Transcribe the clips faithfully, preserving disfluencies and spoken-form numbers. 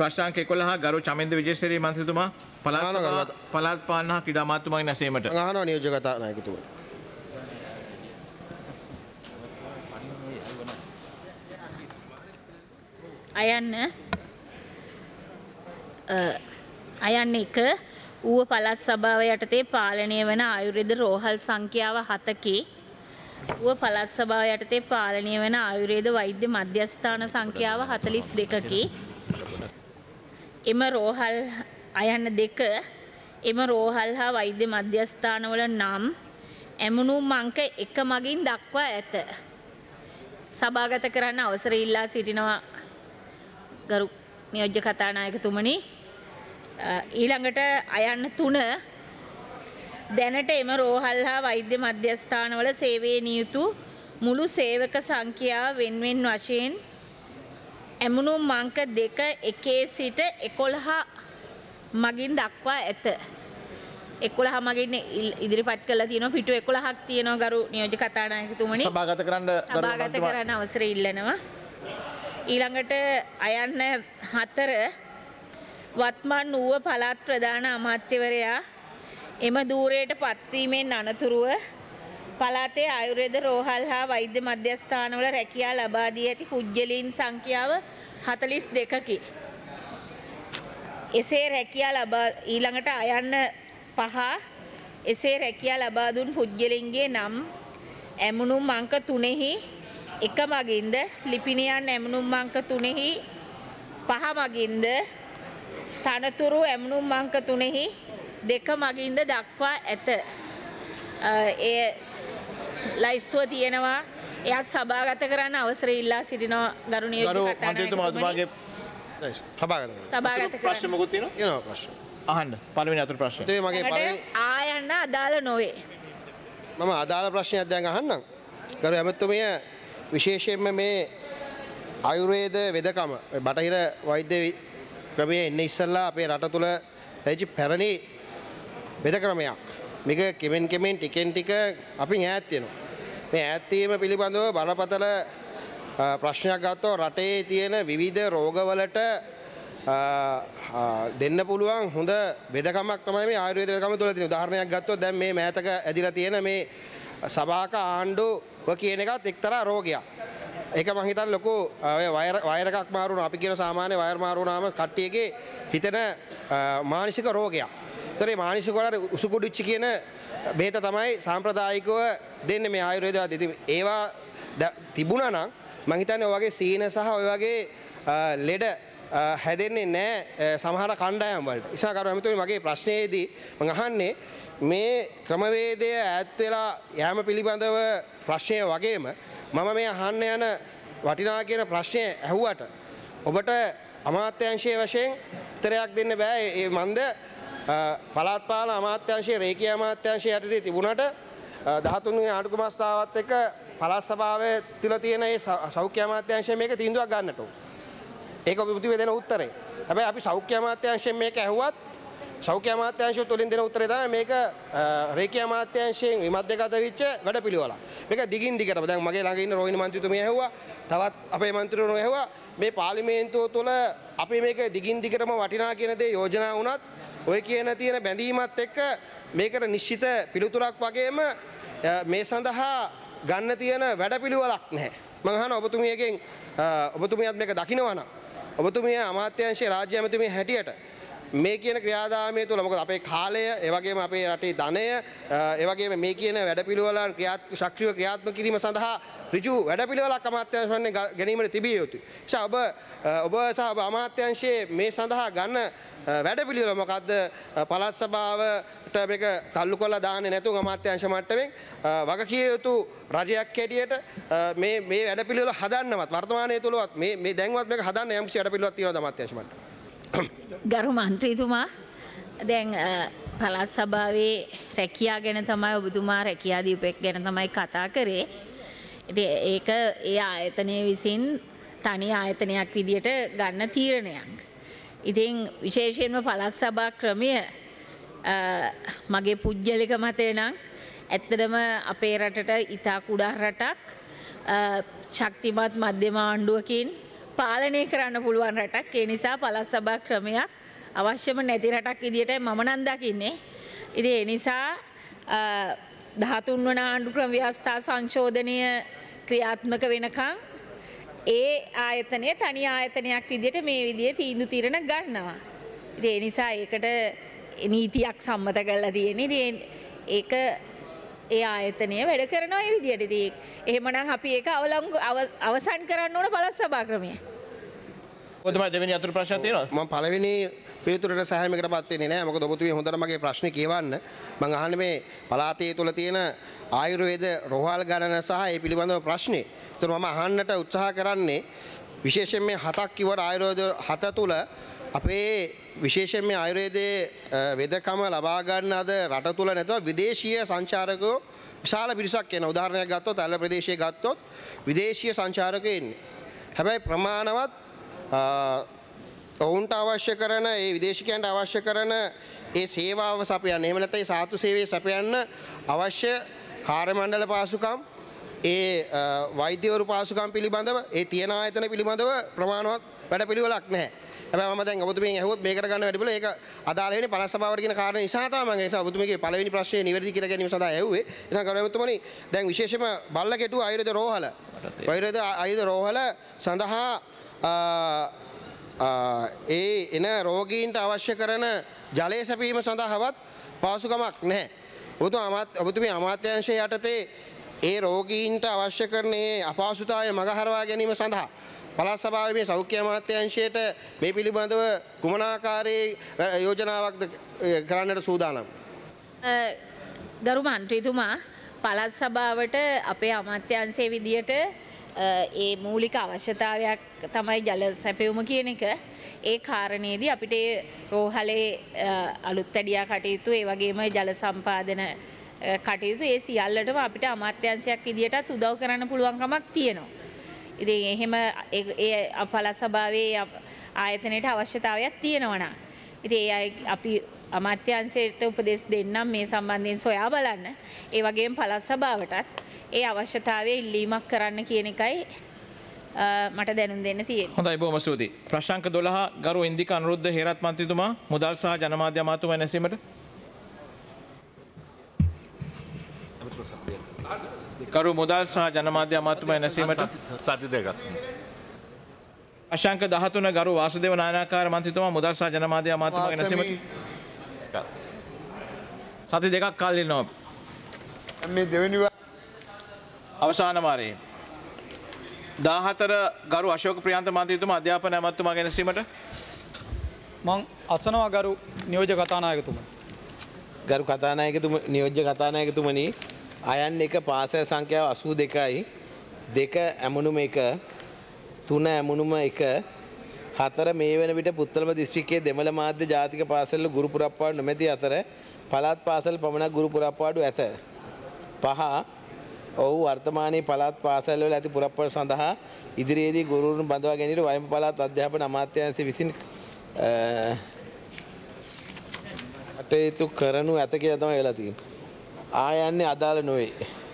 ප්‍රශ්නාංක එකොළහ ගරු චමින්ද විජේසිරි මන්ත්‍රීතුමා පළාත් පළාත් පාලන හා ක්‍රීඩා අමාත්‍යතුමාගෙන් ඇසීමට. අහනවා නියෝජ්‍ය කතානායකතුමා. අයන්න අයන්න එක ඌව පළාත් සභාව යටතේ පාලනය වන ආයුර්වේද රෝහල් සංඛ්‍යාව හතකි. ඌව පළාත් සභාව යටතේ පාලනය වන ආයුර්වේද වෛද්‍ය මධ්‍යස්ථාන සංඛ්‍යාව හතළිස් දෙකකි. එම රෝහල් අයන්න දෙක එම රෝහල් හා වෛද්‍ය මධ්‍යස්ථානවල නම් ඇමුණුම් අංක එක මගින් දක්වා ඇත. සභාගත කරන්න අවසර ඉල්ලා සිටිනවා ගරු නියෝජ්‍ය කතානායකතුමනි. ඊළඟට අයන්න තුන දැනට එම රෝහල් හා වෛද්‍ය මධ්‍යස්ථානවල සේවයේ නියුතු මුළු සේවක සංඛ්‍යාව වෙන් වෙන් වශයෙන් ඇමුණුම් අංක දෙක එකේ සිට එකොළහ මගින් දක්වා ඇත. එකොළහ මගින් ඉදිරිපත් කළා තියෙනවා පිටු එකොළහක් තියෙනවා ගරු නියෝජ්‍ය කතානායකතුමනි. සභාගත කරන්න සභාගත කරන්න අවසර ඉල්ලනවා. ඊළඟට අයන්න හතර වත්මන් ඌව පළාත් ප්‍රධාන අමාත්‍යවරයා එම ධූරයට පත්වීමෙන් අනතුරුව පළාතේ ආයුර්වේද රෝහල් හා වෛද්‍ය මධ්‍යස්ථානවල රැකියා ලබා දී ඇති පුද්ගලයන් සංඛ්‍යාව හතළිස් දෙකකි. එසේ රැකියා ලබා ඊළඟට අයන්න පහ එසේ රැකියා ලබා දුන් පුද්ගලයන්ගේ නම් ඇමුණුම් අංක තුනෙහි එක මගින්ද ලිපිණියන් ඇමුණුම් අංක තුනෙහි පහ මගින්ද තනතුරු ඇමුණුම් අංක තුනෙහි දෙක මගින්ද දක්වා ඇත. ඒ ලයිස්තුව තියෙනවා. එයත් සභාගත කරන්න අවසර ඉල්ලා සිටිනවා ගරු නියෝජ්‍ය කතානායකතුමනි. සභාගත ප්‍රශ්න මොකක්ද තියෙනවා? එනවා ප්‍රශ්න. අහන්න. පළවෙනි අතුරු ප්‍රශ්න. ඒ මගේ පළවෙනි ආයන්න අදාළ නොවේ. මම අදාළ ප්‍රශ්නයක් දැන් අහන්නම්. ගරු ඇමතුමිය විශේෂයෙන්ම මේ ආයුර්වේද වෙදකම බටහිර වෛද්‍ය ක්‍රමයේ ඉන්නේ ඉස්සල්ලා අපේ රට තුල ලැබිච්ච පැරණි වෙද ක්‍රමයක්. මේක කෙමෙන් කෙමෙන් ටිකෙන් ටික අපි ඈත් වෙනවා. මේ ඈත් වීම පිළිබඳව බරපතල ප්‍රශ්නයක් ගත්තොත් රටේ තියෙන විවිධ රෝගවලට දෙන්න පුළුවන් හොඳ වෙදකමක් තමයි මේ ආයුර්වේද වෙදකම තුල තියෙන. උදාහරණයක් ගත්තොත් දැන් මේ මෑතක ඇදිලා තියෙන මේ සභාක ආණ්ඩුව කියන එකත් එක්තරා රෝගයක්. ඒක මං හිතන්නේ ලොකු ඔය වයර් වයර් එකක් මාරු වුණා. අපි කියන සාමාන්‍ය වයර් මාරු වුණාම කට්ටියගේ හිතෙන මානසික රෝගයක්. ඒතරේ මානසික වල උසුකුඩුච්ච කියන බෙහෙත තමයි සාම්ප්‍රදායිකව දෙන්නේ මේ ආයුර්වේදවාදී. ඉතින් ඒවා තිබුණා නම් මං හිතන්නේ ඔය වගේ සීන සහ ඔය වගේ ලෙඩ හැදෙන්නේ නැහැ සමහර කණ්ඩායම් වලට. ඉතින් කරු හැමතුමේ මගේ ප්‍රශ්නයේදී මං අහන්නේ මේ ක්‍රමවේදය ඈත් වෙලා යෑම පිළිබඳව ප්‍රශ්නය වගේම මම මේ අහන්න යන වටිනා කියන ප්‍රශ්නය ඇහුවට ඔබට අමාත්‍යාංශයේ වශයෙන් උත්තරයක් දෙන්න බෑ. ඒ මන්ද පළාත් පාලන අමාත්‍යාංශයේ රේකී අමාත්‍යාංශයේ යටතේ තිබුණාට දහතුන් වෙනි ආණ්ඩුක්‍රම අවස්ථාවත් එක්ක පළාත් සභාවේ තියලා තියෙන ඒ සෞඛ්‍ය අමාත්‍යාංශය මේක තීන්දුවක් ගන්නට ඕන. ඒක ඔබ දෙන උත්තරේ. හැබැයි අපි සෞඛ්‍ය අමාත්‍යාංශයෙන් මේක ඇහුවත් සෞඛ්‍ය අමාත්‍යාංශය තුලින් දෙන උත්තරේ තමයි මේක රේකී අමාත්‍යාංශයෙන් විමධ්‍යගත වෙච්ච වැඩපිළිවෙලක්. මේක දිගින් දිගටම දැන් මගේ ළඟ ඉන්න රෝහිණි මන්ත්‍රීතුමිය ඇහුවා. තවත් අපේ මන්ත්‍රීවරුන් ඇහුවා. මේ පාර්ලිමේන්තුව තුළ අපි මේක දිගින් දිගටම වටිනා කියන දේ යෝජනා වුණත් ඔය කියන තියෙන බැඳීමත් එක්ක මේකට නිශ්චිත පිළිතුරක් වගේම මේ සඳහා ගන්න තියෙන වැඩපිළිවෙලක් නැහැ. මම අහනවා ඔබතුමියගෙන් ඔබතුමියත් මේක දකිනවා නම් ඔබතුමිය අමාත්‍යාංශයේ රාජ්‍ය ඇමතුමිය හැටියට මේ කියන ක්‍රියාදාමය තුළ මොකද අපේ කාලය ඒ වගේම අපේ රටේ ධනය ඒ වගේම මේ කියන වැඩපිළිවෙලන් ක්‍රියාත්මක ශක්තිය ක්‍රියාත්මක කිරීම සඳහා ඍජු වැඩපිළිවෙලක් අමාත්‍යාංශයෙන් ගැනීමට තිබිය යුතුයි. ඒ ඔබ ඔබ සහ ඔබ අමාත්‍යාංශයේ මේ සඳහා ගන්න වැඩපිළිවෙල මොකද්ද? පළාත් සභාවට මේක තල්ලු කරලා දාන්නේ නැතුව අමාත්‍යාංශ මට්ටමින් වගකිය යුතු රජයක් හැටියට මේ මේ වැඩපිළිවෙල හදන්නවත් වර්තමානයේ තුලවත් මේ මේ දැන්වත් මේක හදන්න යම් කිසි වැඩපිළිවෙලක් තියෙනවද අමාත්‍යාංශ මට්ටමේ? ගරු මන්ත්‍රීතුමා දැන් පළාත් සභාවේ රැකියා ගැන තමයි ඔබතුමා රැකියා දීපෙක් ගැන තමයි කතා කරේ. ඉතින් ඒක ඒ ආයතනයේ විසින් තනි ආයතනයක් විදියට ගන්න තීරණයක්. ඉතින් විශේෂයෙන්ම පළාත් සභා ක්‍රමය මගේ පුජ්‍යලික මතය නම් ඇත්තටම අපේ රටට ඉතා කුඩා රටක් ශක්තිමත් මධ්‍යම ආණ්ඩුවකින් පාලනය කරන්න පුළුවන් රටක්. ඒ නිසා පළාත් සභා ක්‍රමයක් අවශ්‍යම නැති රටක් විදියට මම නම් දකින්නේ. ඉතින් ඒ නිසා දහතුන් වන ආණ්ඩු ක්‍රම ව්‍යවස්ථා සංශෝධනය ක්‍රියාත්මක වෙනකන් ඒ ආයතනය තනි ආයතනයක් විදියට මේ විදිහේ තීන්දුව తీරන ගන්නවා. ඉතින් ඒ නිසා ඒකට නීතියක් සම්මත කරලා තියෙන්නේ. ඉතින් ඒක ඒ ආයතනය වැඩ කරනවා ඒ විදිහට. ඉතින් එහෙමනම් අපි ඒක අවලංගු අවසන් කරන්න ඕන පළාත් සභා ක්‍රමය. ඔතන දෙවෙනි අතුරු ප්‍රශ්න තියෙනවද? මම පළවෙනි පිළිතුරට සහායමකටපත් වෙන්නේ නැහැ. මොකද ඔබතුමිය හොඳට මගේ ප්‍රශ්නේ කියවන්න. මම අහන්නේ මේ පළාතේ තුල තියෙන ආයුර්වේද රෝහල් ගණන සහ ඒ පිළිබඳව ප්‍රශ්නේ. ඒතර මම අහන්නට උත්සාහ කරන්නේ විශේෂයෙන් මේ හතක් කිව්වට ආයුර්වේද හත තුල අපේ විශේෂයෙන් මේ ආයුර්වේදයේ වෙදකම ලබා ගන්න අද රට තුල නැතුව විදේශීය සංචාරකයෝ විශාල පිරිසක් එනවා. උදාහරණයක් ගත්තොත් අල්ල ප්‍රදේශයේ ගත්තොත් විදේශීය සංචාරකයෝ එන්නේ. හැබැයි ප්‍රමාණවත් ඔවුන්ට අවශ්‍ය කරන ඒ විදේශිකයන්ට අවශ්‍ය කරන ඒ සේවාව සපයන්න. එහෙම නැත්නම් ඒ සාතු සේවය සපයන්න අවශ්‍ය කාර්ය මණ්ඩල පාසුකම් ඒ වෛද්‍යවරු පාසුකම් පිළිබඳව ඒ තියෙන ආයතන පිළිබඳව ප්‍රමාණවත් වැඩපිළිවෙලක් නැහැ. හැබැයි මම දැන් ඔබතුමියන් ඇහුවොත් මේකට ගන්න වැඩිපුල ඒක අදාළ වෙන්නේ පළාත් සභාවට කියන කාරණේ නිසා තමයි මම ඒ නිසා ඔබතුමියගේ පළවෙනි ප්‍රශ්නේ නිවැරදි කියලා ගැනීම සඳහා ඇහුවේ. එහෙනම් ගෞරවනීය මුතුමනි දැන් විශේෂයෙන්ම බල්ලකෙටුව ආයුර්වේද රෝහල ආයුර්වේද ආයුර්වේද රෝහල සඳහා ඒ එන රෝගීන්ට අවශ්‍ය කරන ජලය සැපීම සඳහාවත් පාසුකමක් නැහැ. ඔබතුමිය අමාත්‍යාංශය යටතේ ඒ රෝගීන්ට අවශ්‍ය කරන ඒ අපහසුතාවය මගහරවා ගැනීම සඳහා පළාත් සභාවේ මේ සෞඛ්‍ය අමාත්‍යාංශයට මේ පිළිබඳව කුමන ආකාරයේ යෝජනාවක්ද කරන්නට සූදානම්? ගරු මන්ත්‍රීතුමා පළාත් සභාවට අපේ අමාත්‍යාංශයේ විදියට ඒ මූලික අවශ්‍යතාවයක් තමයි ජල සැපයුම කියන එක. ඒ කාරණේදී අපිට රෝහලේ අලුත් ඇඩියා කටයුතු ඒ වගේම ජල සම්පාදන කටයුතු ඒ සියල්ලටම අපිට අමාත්‍යාංශයක් විදියටත් උදව් කරන්න පුළුවන්කමක් තියෙනවා. ඉතින් එහෙම ඒ පළාත් සභාවේ ආයතනයට අවශ්‍යතාවයක් තියෙනවා නම් ඉතින් ඒ අපි අමාත්‍යාංශයට උපදෙස් දෙන්නම් මේ සම්බන්ධයෙන් සොයා බලන්න. ඒ වගේම පළාත් සභාවටත් ඒ අවශ්‍යතාවය ඉල්ලීමක් කරන්න කියන එකයි මට දැනුම් දෙන්න තියෙන්නේ. හොඳයි බොහොම ස්තුතියි. ප්‍රශ්නාංක දොළහ ගරු ඉන්දික අනුරුද්ධ හේරත් මන්ත්‍රීතුමා මුදල් සහ ජනමාධ්‍ය අමාත්‍යතුමා නැසීමට. කරු මුදල් සහ ජනමාධ්‍ය අමාත්‍යතුමා නැසීමට. සති දෙකක්. අශාංක දහතුන ගරු වාසුදේව නායනාකාර මන්ත්‍රීතුමා මුදල් සහ ජනමාධ්‍ය අමාත්‍යතුමාගේ නැසීමට. සති දෙකක් කල් ඉන්නවා. මේ දෙවෙනි අවසාන වාරයේ දාහතර ගරු අශෝක ප්‍රියන්ත මන්ත්‍රීතුමා අධ්‍යාපන ඇමතුමාගේ නැසීමට. මං අසනවා ගරු නියෝජ්‍ය කතානායකතුමනි. ගරු කතානායකතුම නියෝජ්‍ය කතානායකතුමනි අයන් එක පාසල් සංඛ්‍යාව අසූ දෙකයි දෙක ඇමුණුම එක තුන ඇමුණුම එක හතර මේ වන විට පුත්තලම දිස්ත්‍රික්කයේ දෙමළ මාධ්‍ය ජාතික පාසල් ගුරු පුරප්පාඩු නොමැති අතර පළාත් පාසල් පමණක් ගුරු පුරප්පාඩු ඇත. පහ ඔහු වර්තමානයේ පළාත් පාසල්වල ඇති පුරප්පාඩු සඳහා ඉදිරියේදී ගුරුවරුන් බඳවා ගැනීමට වයඹ පළාත් අධ්‍යාපන අමාත්‍යාංශය විසින් කටයුතු කරනු ඇත කියලා තමයි වෙලා තියෙන්නේ. ආයන්නේ අදාළ නොවේ.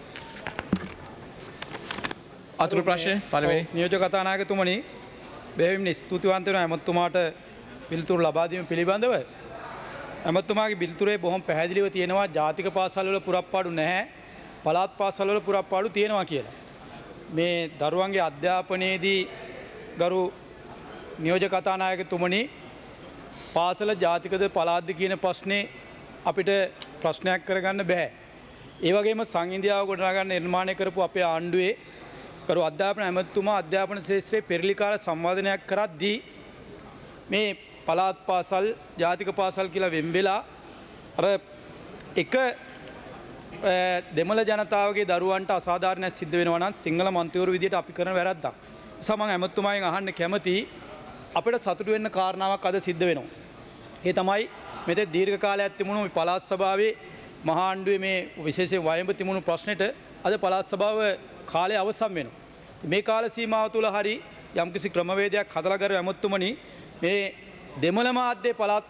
අතුරු ප්‍රශ්න පළවෙනි නියෝජ්‍ය කතානායකතුමනි බෙහෙවින් ස්තුතිවන්ත වෙනවා ඇමතුමාට පිළිතුරු ලබා දීම පිළිබඳව. ඇමතුමාගේ පිළිතුරේ බොහොම පැහැදිලිව තියෙනවා ජාතික පාසල්වල පුරප්පාඩු නැහැ. පළාත් පාසල්වල පුරප්පාඩු තියෙනවා කියලා. මේ දරුවන්ගේ අධ්‍යාපනයේදී ගරු නියෝජ්‍ය කතානායකතුමනි පාසල ජාතිකද පළාත්ද කියන ප්‍රශ්නේ අපිට ප්‍රශ්නයක් කරගන්න බෑ. ඒ වගේම සංඉන්දියාව ගොඩනගන්න නිර්මාණය කරපු අපේ ආණ්ඩුවේ කරු අධ්‍යාපන ඇමතුමා අධ්‍යාපන ශාස්ත්‍රයේ පෙරලිකාර සංවාදනයක් කරද්දී මේ පළාත් පාසල් ජාතික පාසල් කියලා වෙන් වෙලා අර එක දෙමළ ජනතාවගේ දරුවන්ට අසාධාරණයක් සිද්ධ වෙනවා නම් සිංහල මන්ත්‍රීවරු විදියට අපි කරන වැරද්දක්. නිසා මම ඇමතුමාගෙන් අහන්න කැමතියි අපිට සතුටු වෙන්න කාරණාවක් අද සිද්ධ වෙනවා. ඒ තමයි මෙතේ දීර්ඝ කාලයක් තිබුණු මේ පළාත් සභාවේ මහා ආණ්ඩුවේ මේ විශේෂයෙන් වයඹ තිබුණු ප්‍රශ්නෙට අද පළාත් සභාව කාලය අවසන් වෙනවා. මේ කාල සීමාව තුළ හරි යම්කිසි ක්‍රමවේදයක් හදලා කර ඇමතුමනි මේ දෙමළ මාධ්‍ය පළාත්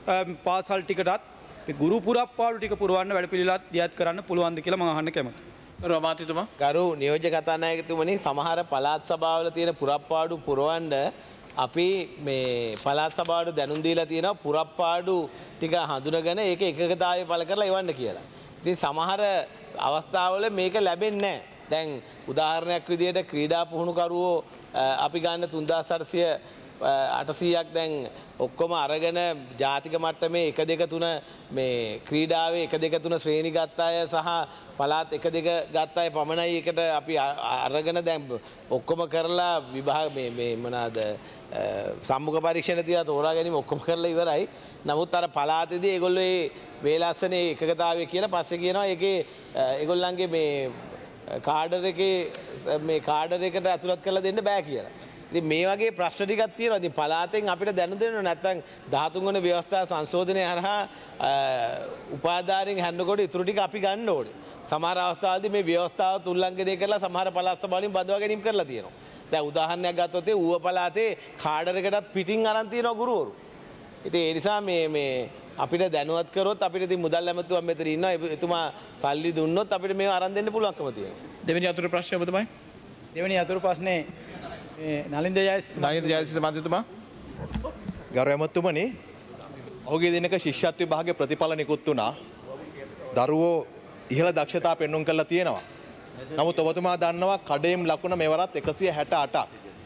පාසල් ටිකටත් මේ ගුරු පුරප්පාඩු ටික පුරවන්න වැඩ පිළිවෙලක් දියත් කරන්න පුළුවන්ද කියලා මම අහන්න කැමතියි. රෝමාතිතුමා ගරු නියෝජ්‍ය කතානායකතුමනි සමහර පළාත් සභාවල තියෙන පුරප්පාඩු පුරවන්න අපි මේ පළාත් සභාවට දැනුම් දීලා තියෙනවා පුරප්පාඩු ටික හඳුනගෙන ඒක එකගතාවය පළ කරලා එවන්න කියලා. ඉතින් සමහර අවස්ථාවල මේක ලැබෙන්නේ නැහැ. දැන් උදාහරණයක් විදිහට ක්‍රීඩා පුහුණුකරුවෝ අපි ගන්න තුන්දාස් අටසිය අටසීයක් දැන් ඔක්කොම අරගෙන ජාතික මට්ටමේ එක දෙක තුන මේ ක්‍රීඩාවේ එක දෙක තුන ශ්‍රේණි ගත්ත අය සහ පළාත් එක දෙක ගත්ත අය පමණයි එකට අපි අරගෙන දැන් ඔක්කොම කරලා විභාග මේ මේ මොනවාද සම්මුඛ පරීක්ෂණ තියලා තෝරා ගැනීම ඔක්කොම කරලා ඉවරයි. නමුත් අර පළාතේදී ඒගොල්ලෝ මේ වේලාසනේ එකගතාවය කියලා පස්සේ කියනවා ඒකේ ඒගොල්ලන්ගේ මේ කාඩර් එකේ මේ කාඩර් එකට ඇතුළත් කරලා දෙන්න බෑ කියලා. ඉතින් මේ වගේ ප්‍රශ්න ටිකක් තියෙනවා. ඉතින් පළාතෙන් අපිට දැනුම් දෙන්න නැත්නම් දහතුන් වෙනි ව්‍යවස්ථා සංශෝධනය හරහා උපාධාරයෙන් හැන්නකොට ඉතුරු ටික අපි ගන්න ඕනේ. සමහර අවස්ථාවලදී මේ ව්‍යවස්ථාව උල්ලංඝනය කරලා සමහර පළාත් සභාවලින් බඳවා ගැනීම කරලා තියෙනවා. දැන් උදාහරණයක් ගත්තොත් ඒ ඌව පළාතේ කාඩර් එකටත් පිටින් අරන් තියෙනවා ගුරුවරු. ඉතින් ඒ නිසා මේ මේ අපිට දැනුවත් කරොත් අපිට ඉතින් මුදල් ඇමතුමක් මෙතන ඉන්නවා. එතුමා සල්ලි දුන්නොත් අපිට මේව අරන් දෙන්න පුළුවන්කම තියෙනවා. දෙවෙනි අතුරු ප්‍රශ්නය ඔබතුමයි. දෙවෙනි අතුරු ප්‍රශ්නේ නලින්ද ජයස් නලින්ද ජයසිංහ මන්ත්‍රීතුමා. ගරු ඇමතුමනි, ඔහුගේ දිනක ශිෂ්‍යත්ව විභාගයේ ප්‍රතිඵල නිකුත් වුණා. දරුවෝ ඉහළ දක්ෂතා පෙන්වුම් කරලා තියෙනවා. නමුත් ඔබතුමා දන්නවා කඩේම් ලකුණ මෙවරත් එකසිය හැට අටක්.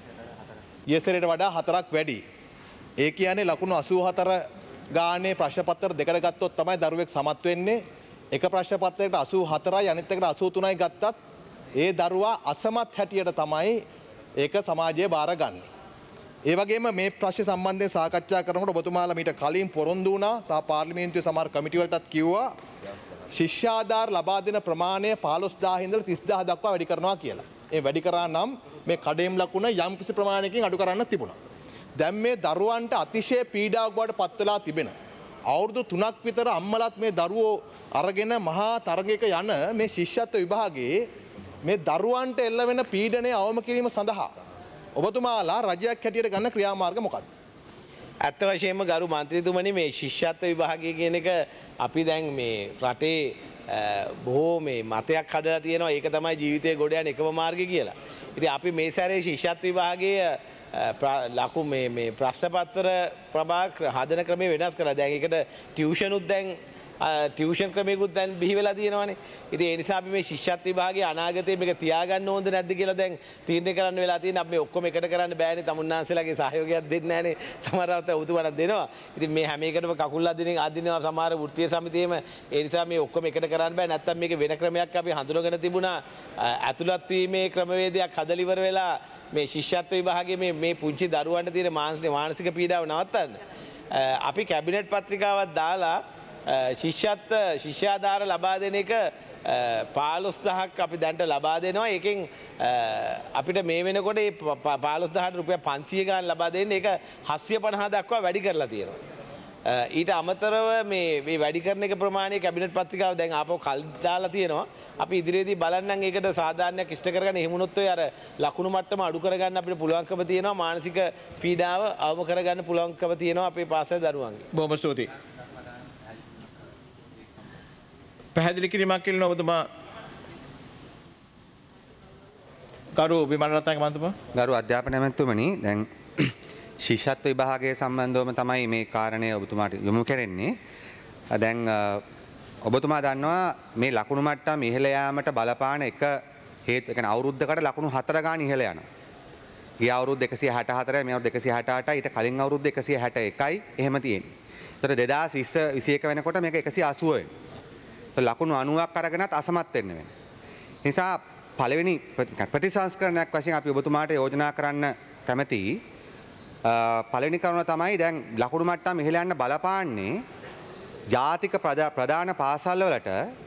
ඊයසරේට වඩා හතරක් වැඩි. ඒ කියන්නේ ලකුණු අසූ හතර ගානේ ප්‍රශ්න පත්‍ර දෙකට ගත්තොත් තමයි දරුවෙක් සමත් වෙන්නේ. එක ප්‍රශ්න පත්‍රයකට අසූ හතරයි අනිත් එකට අසූ තුනයි ගත්තත් ඒ දරුවා අසමත් හැටියට තමයි ඒක සමාජයේ බාරගන්නේ. ඒ වගේම මේ ප්‍රශ්න සම්බන්ධයෙන් සාකච්ඡා කරනකොට ඔබතුමාලා මීට කලින් පොරොන්දු වුණා සහ පාර්ලිමේන්තුවේ සමහර කමිටු වලටත් කිව්වා ශිෂ්‍යාධාර ලබා දෙන ප්‍රමාණය පහළොස් දාහක් ඉඳලා තිස් දාහ දක්වා වැඩි කරනවා කියලා. ඒ වැඩි කරා නම් මේ කඩේම් ලකුණ යම් කිසි ප්‍රමාණයකින් අඩු කරන්න තිබුණා. දැන් මේ දරුවන්ට අතිශය පීඩාවක් බවට පත් වෙලා තිබෙන අවුරුදු තුනක් විතර අම්මලත් මේ දරුවෝ අරගෙන මහා තරගයක යන මේ ශිෂ්‍යත්ව විභාගයේ මේ දරුවන්ට එල්ල වෙන පීඩනය අවම කිරීම සඳහා ඔබතුමාලා රජයක් හැටියට ගන්න ක්‍රියාමාර්ග මොකක්ද? ඇත්ත වශයෙන්ම ගරු මන්ත්‍රීතුමනි මේ ශිෂ්‍යත්ව විභාගය කියන එක අපි දැන් මේ රටේ බොහෝ මේ මතයක් හදලා තියෙනවා. ඒක තමයි ජීවිතේ ගොඩ යන එකම මාර්ගය කියලා. ඉතින් අපි මේ සැරේ ශිෂ්‍යත්ව විභාගයේ ලකු මේ මේ ප්‍රශ්න පත්‍ර ප්‍රභාග හදන ක්‍රමය වෙනස් කරලා දැන් ඒකට ටියුෂන් උත් දැන් ටියුෂන් ක්‍රමයකුත් දැන් බිහි වෙලා තියෙනවානේ. ඉතින් ඒ නිසා අපි මේ ශිෂ්‍යත්ව විභාගයේ අනාගතයේ මේක තියාගන්න ඕනද නැද්ද කියලා දැන් තීරණය කරන්න වෙලා තියෙන. අපි මේ ඔක්කොම එකට කරන්න බෑනේ. තමුන්නාන්සේලාගේ සහයෝගයක් දෙන්නේ නැහනේ. සමහරවිට උතුමනක් දෙනවා. ඉතින් මේ හැම එකටම කකුල් අදින අදිනවා සමහර වෘත්තීය සමිතියේම. ඒ නිසා මේ ඔක්කොම එකට කරන්න බෑ. නැත්තම් මේක වෙන ක්‍රමයක් අපි හඳුනගෙන තිබුණා. ඇතුළත් වීමේ ක්‍රමවේදයක් හදලා ඉවර වෙලා මේ ශිෂ්‍යත්ව විභාගයේ මේ මේ පුංචි දරුවන්ට තියෙන මානසික පීඩාව නවත්තන්න අපි කැබිනට් පත්‍රිකාවක් දාලා ශිෂ්‍යත්ව ශිෂ්‍යාධාර ලබා දෙන එක පහළොස් දහසක් අපි දැන්ට ලබා දෙනවා. ඒකෙන් අපිට මේ වෙනකොට මේ පහළොස් දහසට රුපියල් පන්සිය ගාන ලබා දෙන්න ඒක හත්සිය පනහ දක්වා වැඩි කරලා තියෙනවා. ඊට අමතරව මේ මේ වැඩි කරන එක ප්‍රමාණය කැබිනට් පත්‍රිකාව දැන් ආපහු කල් දාලා තියෙනවා. අපි ඉදිරියේදී බලන්නම් ඒකට සාධාරණයක් ඉෂ්ට කරගන්න. එහෙම වුණොත් ඔය අර ලකුණු මට්ටම අඩු කරගන්න අපිට පුළුවන්කම තියෙනවා. මානසික පීඩාව අවම කරගන්න පුළුවන්කම තියෙනවා අපේ පාසල් දරුවන්ගේ. බොහොම ස්තුතියි. පැහැදිලි කිරීමක් කියලා ඔබතුමා ගරු විමල් රත්නායක මන්ත්‍රීතුමා. ගරු අධ්‍යාපන ඇමතුමනි, දැන් ශිෂ්‍යත්ව විභාගයේ සම්බන්ධවම තමයි මේ කාරණය ඔබතුමාට යොමු කරන්නේ. දැන් ඔබතුමා දන්නවා මේ ලකුණු මට්ටම් ඉහළ යාමට බලපාන එක හේතු ඒ කියන්නේ අවුරුද්දකට ලකුණු හතර ගාන ඉහළ යනවා. ගිය අවුරුද්ද එකසිය හැට හතරයි මේ අවුරුද්ද එකසිය හැට අටයි ඊට කලින් අවුරුද්ද එකසිය හැට එකයි එහෙම තියෙන්නේ. ඒතර දෙදාස් විස්ස විසි එක වෙනකොට මේක එකසිය අසූ වෙනවා. ලකුණු අනූවක් අරගෙනත් අසමත් වෙන්න වෙනවා. නිසා පළවෙනි ප්‍රතිසංස්කරණයක් වශයෙන් අපි ඔබතුමාට යෝජනා කරන්න කැමතියි. පළවෙනි කරුණ තමයි දැන් ලකුණු මට්ටම් ඉහළ යන්න බලපාන්නේ ජාතික ප්‍රධාන පාසල් වලට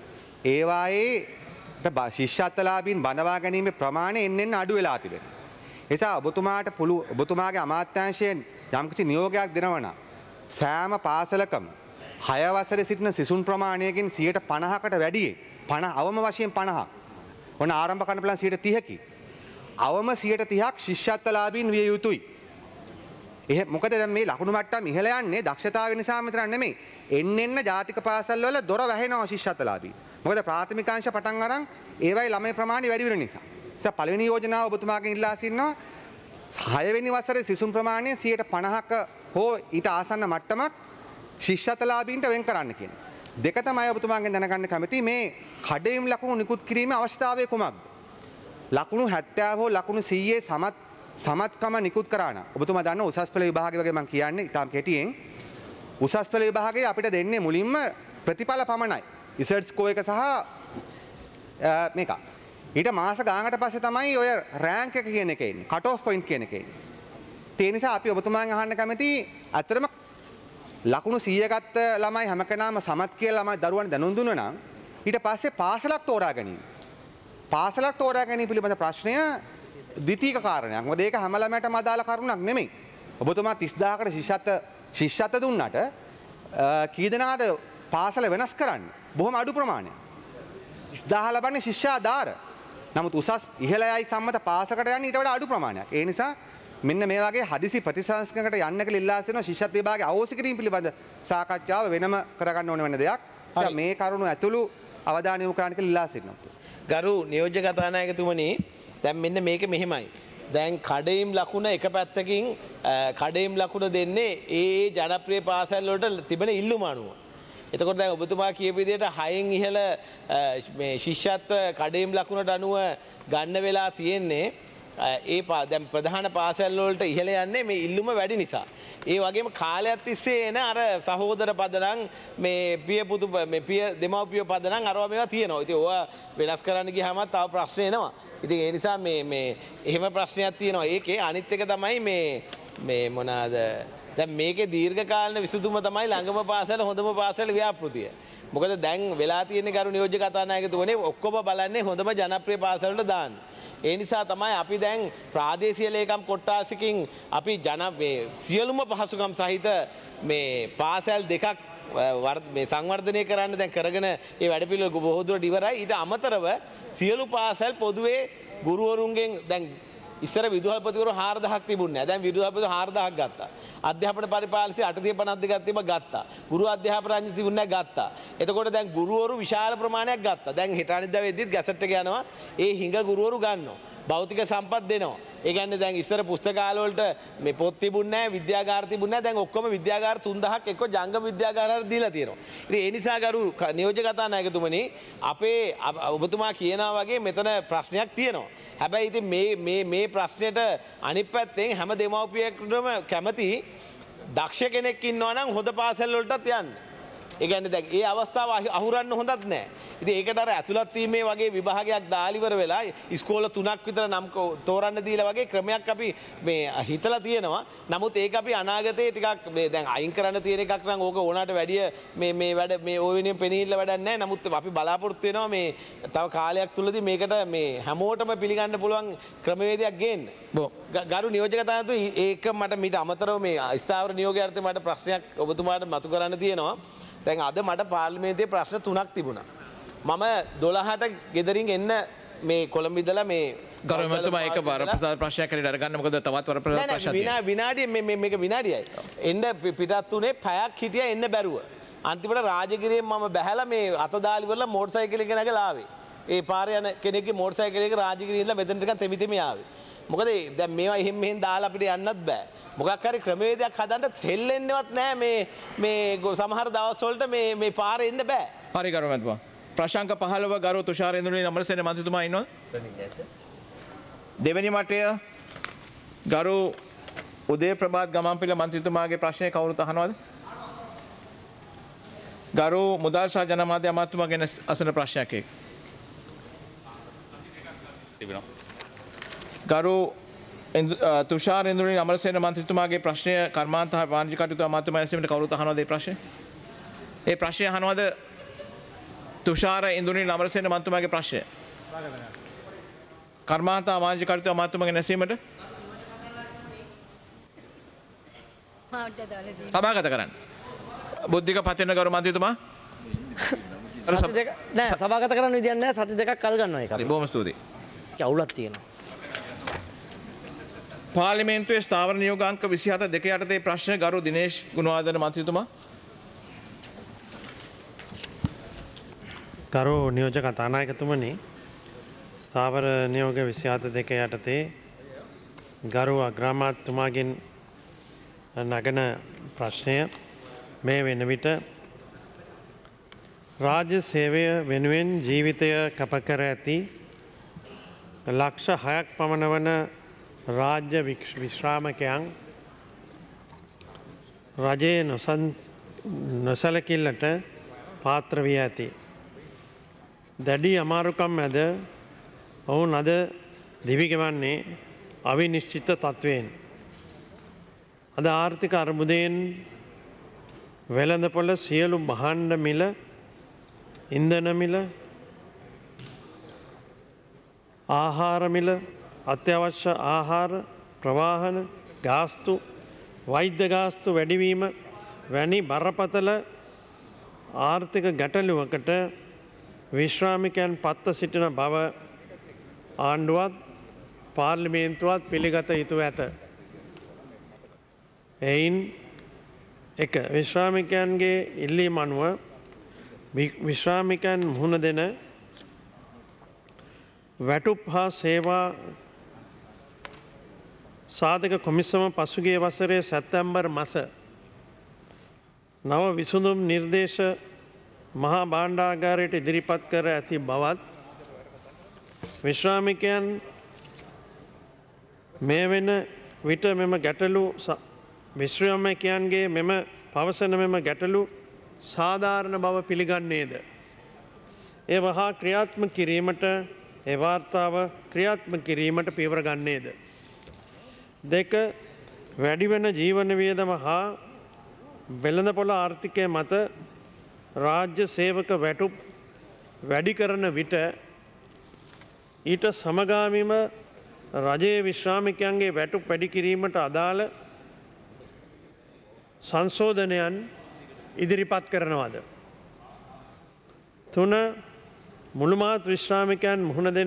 ඒවායේ ශිෂ්‍යත්වලාභීන් බඳවා ගැනීමේ ප්‍රමාණය එන්න එන්න අඩු වෙලා තිබෙනවා. ඒ නිසා ඔබතුමාට පුළු ඔබතුමාගේ අමාත්‍යාංශයෙන් යම්කිසි නියෝගයක් දෙනවා නම් සෑම පාසලකම හය වසරේ සිටින සිසුන් ප්‍රමාණයකින් සියයට පනහකට වැඩියෙන් පනහ අවම වශයෙන් පනහක් ඔන්න ආරම්භ කරන්න පුළුවන් සියයට තිහකි අවම සියයට තිහක් ශිෂ්‍යත්වලාභීන් විය යුතුයි. එහෙ මොකද දැන් මේ ලකුණු මට්ටම් ඉහළ යන්නේ දක්ෂතාවය නිසා විතරක් නෙමෙයි එන්න එන්න ජාතික පාසල් වල දොර වැහෙනවා ශිෂ්‍යත්වලාභී. මොකද ප්‍රාථමික අංශ පටන් අරන් ඒවයි ළමයි ප්‍රමාණය වැඩි වෙන නිසා. නිසා පළවෙනි යෝජනාව ඔබතුමාගෙන් ඉල්ලා සිටිනවා හයවෙනි වසරේ සිසුන් ප්‍රමාණය සියයට පනහක හෝ ඊට ආසන්න මට්ටමක් ශිෂ්‍යත්වලාභීන්ට වෙන් කරන්න කියන. දෙක තමයි ඔබතුමාගෙන් දැනගන්න කැමති මේ කඩේම් ලකුණු නිකුත් කිරීමේ අවස්ථාවේ කුමක්ද? ලකුණු හැත්තෑ හෝ ලකුණු සීයේ සමත් සමත්කම නිකුත් කරා නම් ඔබතුමා දන්න උසස් පෙළ විභාගය වගේ මම කියන්නේ ඊටාම් කෙටියෙන් උසස් පෙළ විභාගයේ අපිට දෙන්නේ මුලින්ම ප්‍රතිඵල පමණයි. රිසර්ච් ස්කෝර් එක සහ මේක. ඊට මාස ගානකට පස්සේ තමයි ඔය රෑන්ක් එක කියන එක එන්නේ. කට් ඔෆ් පොයින්ට් කියන එක එන්නේ. ඒ නිසා අපි ඔබතුමාගෙන් අහන්න කැමති අතරම ලකුණු සීය ගත්ත ළමයි හැම කෙනාම සමත් කියලා ළමයි දරුවන් දැනුම් දුන්නා නම් ඊට පස්සේ පාසලක් තෝරා ගැනීම. පාසලක් තෝරා ගැනීම පිළිබඳ ප්‍රශ්නය ද්විතීක කාරණයක්. මොකද ඒක හැම ළමයටම අදාළ කරුණක් නෙමෙයි. ඔබතුමා තිස් දාහකට ශිෂ්‍යත්ව ශිෂ්‍යත්ව දුන්නාට කී දෙනාද පාසල වෙනස් කරන්නේ? බොහොම අඩු ප්‍රමාණයක්. තිස් දාහ ලබන්නේ ශිෂ්‍යාධාර. නමුත් උසස් ඉහළයි සම්මත පාසලකට යන්නේ ඊට වඩා අඩු ප්‍රමාණයක්. ඒ නිසා මෙන්න මේ වගේ හදිසි ප්‍රතිසංස්කරණයකට යන්න කියලා ඉල්ලා සිටින ශිෂ්‍යත්ව විභාගයේ අවශ්‍ය කිරීම පිළිබඳ සාකච්ඡාව වෙනම කරගන්න ඕන වෙන දෙයක්. මේ කරුණු ඇතුළු අවධානය යොමු කරන්න කියලා ඉල්ලා සිටිනවා. ගරු නියෝජ්‍ය කතානායකතුමනි දැන් මෙන්න මේක මෙහෙමයි. දැන් කඩේම් ලකුණ එක පැත්තකින් කඩේම් ලකුණ දෙන්නේ ඒ ජනප්‍රිය පාසල් වලට තිබෙන ඉල්ලුම අනුව. එතකොට දැන් ඔබතුමා කියපු විදිහට හයෙන් ඉහළ මේ ශිෂ්‍යත්ව කඩේම් ලකුණට අනුව ගන්න වෙලා තියෙන්නේ ඒ දැන් ප්‍රධාන පාසල් වලට ඉහළ යන්නේ මේ ඉල්ලුම වැඩි නිසා. ඒ වගේම කාලයක් තිස්සේ එන අර සහෝදර පදනම් මේ පිය පුතු මේ පිය දෙමව්පිය පදනම් අරවා මේවා තියෙනවා. ඉතින් ඕවා වෙනස් කරන්න ගියාම තව ප්‍රශ්න එනවා. ඉතින් ඒ නිසා මේ මේ එහෙම ප්‍රශ්නයක් තියෙනවා. ඒකේ අනිත් එක තමයි මේ මේ මොනවාද දැන් මේකේ දීර්ඝකාලීන විසඳුම තමයි ළඟම පාසල හොඳම පාසල ව්‍යාපෘතිය. මොකද දැන් වෙලා තියෙන ගරු නියෝජ්‍ය කතානායකතුමනේ ඔක්කොම බලන්නේ හොඳම ජනප්‍රිය පාසල වලට දාන්න. ඒ නිසා තමයි අපි දැන් ප්‍රාදේශීය ලේකම් කොට්ටාසකින් අපි ජන මේ සියලුම පහසුකම් සහිත මේ පාසල් දෙකක් මේ සංවර්ධනය කරන්න දැන් කරගෙන ඒ වැඩපිළිවෙල බොහෝ දුරට ඉවරයි. ඊට අමතරව සියලු පාසල් පොදුවේ ගුරුවරුන්ගෙන් දැන් ඉස්සර විදුහල්පතිවරු හාරදහක් තිබුණේ නැහැ. දැන් විදුහල්පතිවරු හාරදහක් ගත්තා. අධ්‍යාපන පරිපාලනයේ අටසිය පනස් දෙකක් තිබ්බ ගත්තා. ගුරු අධ්‍යාපන රාජ්‍ය තිබුණේ නැහැ ගත්තා. එතකොට දැන් ගුරුවරු විශාල ප්‍රමාණයක් ගත්තා. දැන් හෙට අනිද්දා වෙද්දිත් ගැසට් එක යනවා. ඒ හිඟ ගුරුවරු ගන්නවා. භෞතික සම්පත් දෙනවා. ඒ කියන්නේ දැන් ඉස්සර පුස්තකාල වලට මේ පොත් තිබුණේ නැහැ, විද්‍යාගාර තිබුණේ නැහැ. දැන් ඔක්කොම විද්‍යාගාර තුන්දහක් එක්ක ජංගම විද්‍යාගාරවල දීලා තියෙනවා. ඉතින් ඒ නිසා ගරු නියෝජ්‍ය කතානායකතුමනි අපේ ඔබතුමා කියනා වගේ මෙතන ප්‍රශ්නයක් තියෙනවා. හැබැයි ඉතින් මේ මේ මේ ප්‍රශ්නෙට අනිත් පැත්තෙන් හැම දෙමව්පියෙකුටම කැමති දක්ෂ කෙනෙක් ඉන්නවා නම් හොඳ පාසල් වලටත් යන්න. ඒ කියන්නේ දැන් ඒ අවස්ථාව අහුරන්න හොඳත් නැහැ. ඉතින් ඒකට අර ඇතුළත් වීමේ වගේ විභාගයක් දාලා ඉවර වෙලා ඉස්කෝල තුනක් විතර නම් තෝරන්න දීලා වගේ ක්‍රමයක් අපි මේ හිතලා තියෙනවා. නමුත් ඒක අපි අනාගතයේ ටිකක් මේ දැන් අයින් කරන්න තියෙන එකක් නම් ඕක ඕනට වැඩිය මේ මේ වැඩ මේ ওই වෙනින් පෙනීilla වැඩක් නැහැ. නමුත් අපි බලාපොරොත්තු වෙනවා මේ තව කාලයක් තුලදී මේකට මේ හැමෝටම පිළිගන්න පුළුවන් ක්‍රමවේදයක් ගේන්න. ගරු නියෝජ්‍ය කතානායකතුමනි ඒක මට මීට අමතරව මේ ස්ථාවර නියෝගයාර්ථේ මට ප්‍රශ්නයක් ඔබතුමාට මතු කරන්න තියෙනවා. දැන් අද මට පාර්ලිමේන්තුවේ ප්‍රශ්න තුනක් තිබුණා. මම දොළහට ගෙදරින් එන්න මේ කොළඹ ඉඳලා මේ ගරු මහත්මයා ඒක වරප්‍රසාද ප්‍රශ්නයක් හරියට අරගන්න මොකද තවත් වරප්‍රසාද ප්‍රශ්නයක් තියෙනවා. විනාඩිය මේ මේක විනාඩියයි. එන්න පිටත් උනේ පැයක් හිටියා එන්න බැරුව. අන්තිමට රාජගිරියෙන් මම බැහැලා මේ අතදාලි වල මෝටර් සයිකල් එක නැගලා ආවේ. ඒ පාරේ යන කෙනෙක්ගේ මෝටර් සයිකල් එක රාජගිරිය ඉඳලා මෙතන ටිකක් තෙමි තෙමි ආවේ. මොකද දැන් මේවා එහෙම මෙහෙන් දාලා අපිට යන්නත් බෑ. මොකක් හරි ක්‍රමවේදයක් හදන්න හෙල්ලෙන්නවත් නැහැ මේ මේ සමහර දවස් වලට මේ මේ පාරේ එන්න බෑ. හරි ගරු මහත්මයා. ප්‍රශංක පහළව ගරු තුෂාර ඉන්ද්‍රනීල අමරසේන මන්ත්‍රීතුමා ඉන්නවද? දෙවෙනි මටය ගරු උදේ ප්‍රභාත් ගමන්පිල මන්ත්‍රීතුමාගේ ප්‍රශ්නය කවුරුත් අහනවද? ගරු මුදල් සහ ජනමාධ්‍ය අමාත්‍යතුමාගෙන අසන ප්‍රශ්නයක් එක්ක. ගරු තුෂාර ඉන්ද්‍රනීල අමරසේන මන්ත්‍රීතුමාගේ ප්‍රශ්නය කර්මාන්ත හා වාණිජ්‍ය කටයුතු අමාත්‍යතුමා ඇසීමට කවුරුත් අහනවද මේ ප්‍රශ්නය? ඒ ප්‍රශ්නය අහනවද තුෂාර ඉන්ද්‍රනීල අමරසේන මන්ත්‍රීතුමාගේ ප්‍රශ්නය? කර්මාන්ත හා වාණිජ්‍ය කටයුතු අමාත්‍යතුමාගේ ඇසීමට සභාගත කරන්න. බුද්ධික පතින ගරු මන්ත්‍රීතුමා සති දෙක නෑ සභාගත කරන්න විදියක් නෑ. සති දෙකක් කල් ගන්නවා ඒක. හරි බොහොම ස්තුතියි. අවුලක් තියෙනවා. පාර්ලිමේන්තුවේ ස්ථාවර නියෝග අංක විසිහත දෙක යටතේ ප්‍රශ්න ගරු දිනේෂ් ගුණවර්ධන මන්ත්‍රීතුමා. ගරු නියෝජක කතානායකතුමනි ස්ථාවර නියෝග විසිහත දෙක යටතේ ගරු අග්‍රාමාත්‍යතුමාගෙන් නගන ප්‍රශ්නය මේ වෙන විට රාජ්‍ය සේවය වෙනුවෙන් ජීවිතය කැපකර ඇති ලක්ෂ හයක් පමණ වන රාජ්‍ය විශ්‍රාමකයන් රජයේ නොසැලකිල්ලට පාත්‍ර වී ඇති. දැඩි අමාරුකම් මැද ඔවුන් අද දිවිගෙවන්නේ අවිනිශ්චිත තත්ත්වයෙන්. අද ආර්ථික අර්බුදයෙන් වෙළඳපොළ සියලු භාණ්ඩ මිල ඉන්ධන මිල ආහාර මිල අත්‍යවශ්‍ය ආහාර ප්‍රවාහන ගාස්තු වෛද්‍ය ගාස්තු වැඩිවීම වැනි බරපතල ආර්ථික ගැටලුවකට විශ්‍රාමිකයන් පත්ව සිටින බව ආණ්ඩුවත් පාර්ලිමේන්තුවත් පිළිගත යුතු ඇත. එයින් එක විශ්‍රාමිකයන්ගේ ඉල්ලීම අනුව විශ්‍රාමිකයන් මුහුණ දෙන වැටුප් හා සේවා සාධක කොමිසම පසුගිය වසරේ සැප්තැම්බර් මස නව විසඳුම් නිර්දේශ මහා භාණ්ඩාගාරයට ඉදිරිපත් කර ඇති බවත් විශ්‍රාමිකයන් මේ වෙන විට මෙම ගැටලු විශ්‍රාමිකයන්ගේ මෙම පවසන මෙම ගැටලු සාධාරණ බව පිළිගන්නේද. ඒ වහා ක්‍රියාත්ම කිරීමට ඒ වාර්තාව ක්‍රියාත්ම කිරීමට පියවර ගන්නේද. දෙක වැඩිවන ජීවන වියදම හා වෙළඳපොළ ආර්ථිකය මත රාජ්‍ය සේවක වැටුප් වැඩි කරන විට ඊට සමගාමීම රජයේ විශ්‍රාමිකයන්ගේ වැටුප් වැඩි කිරීමට අදාළ සංශෝධනයන් ඉදිරිපත් කරනවාද. තුන මුළුමහත් විශ්‍රාමිකයන් මුහුණ දෙන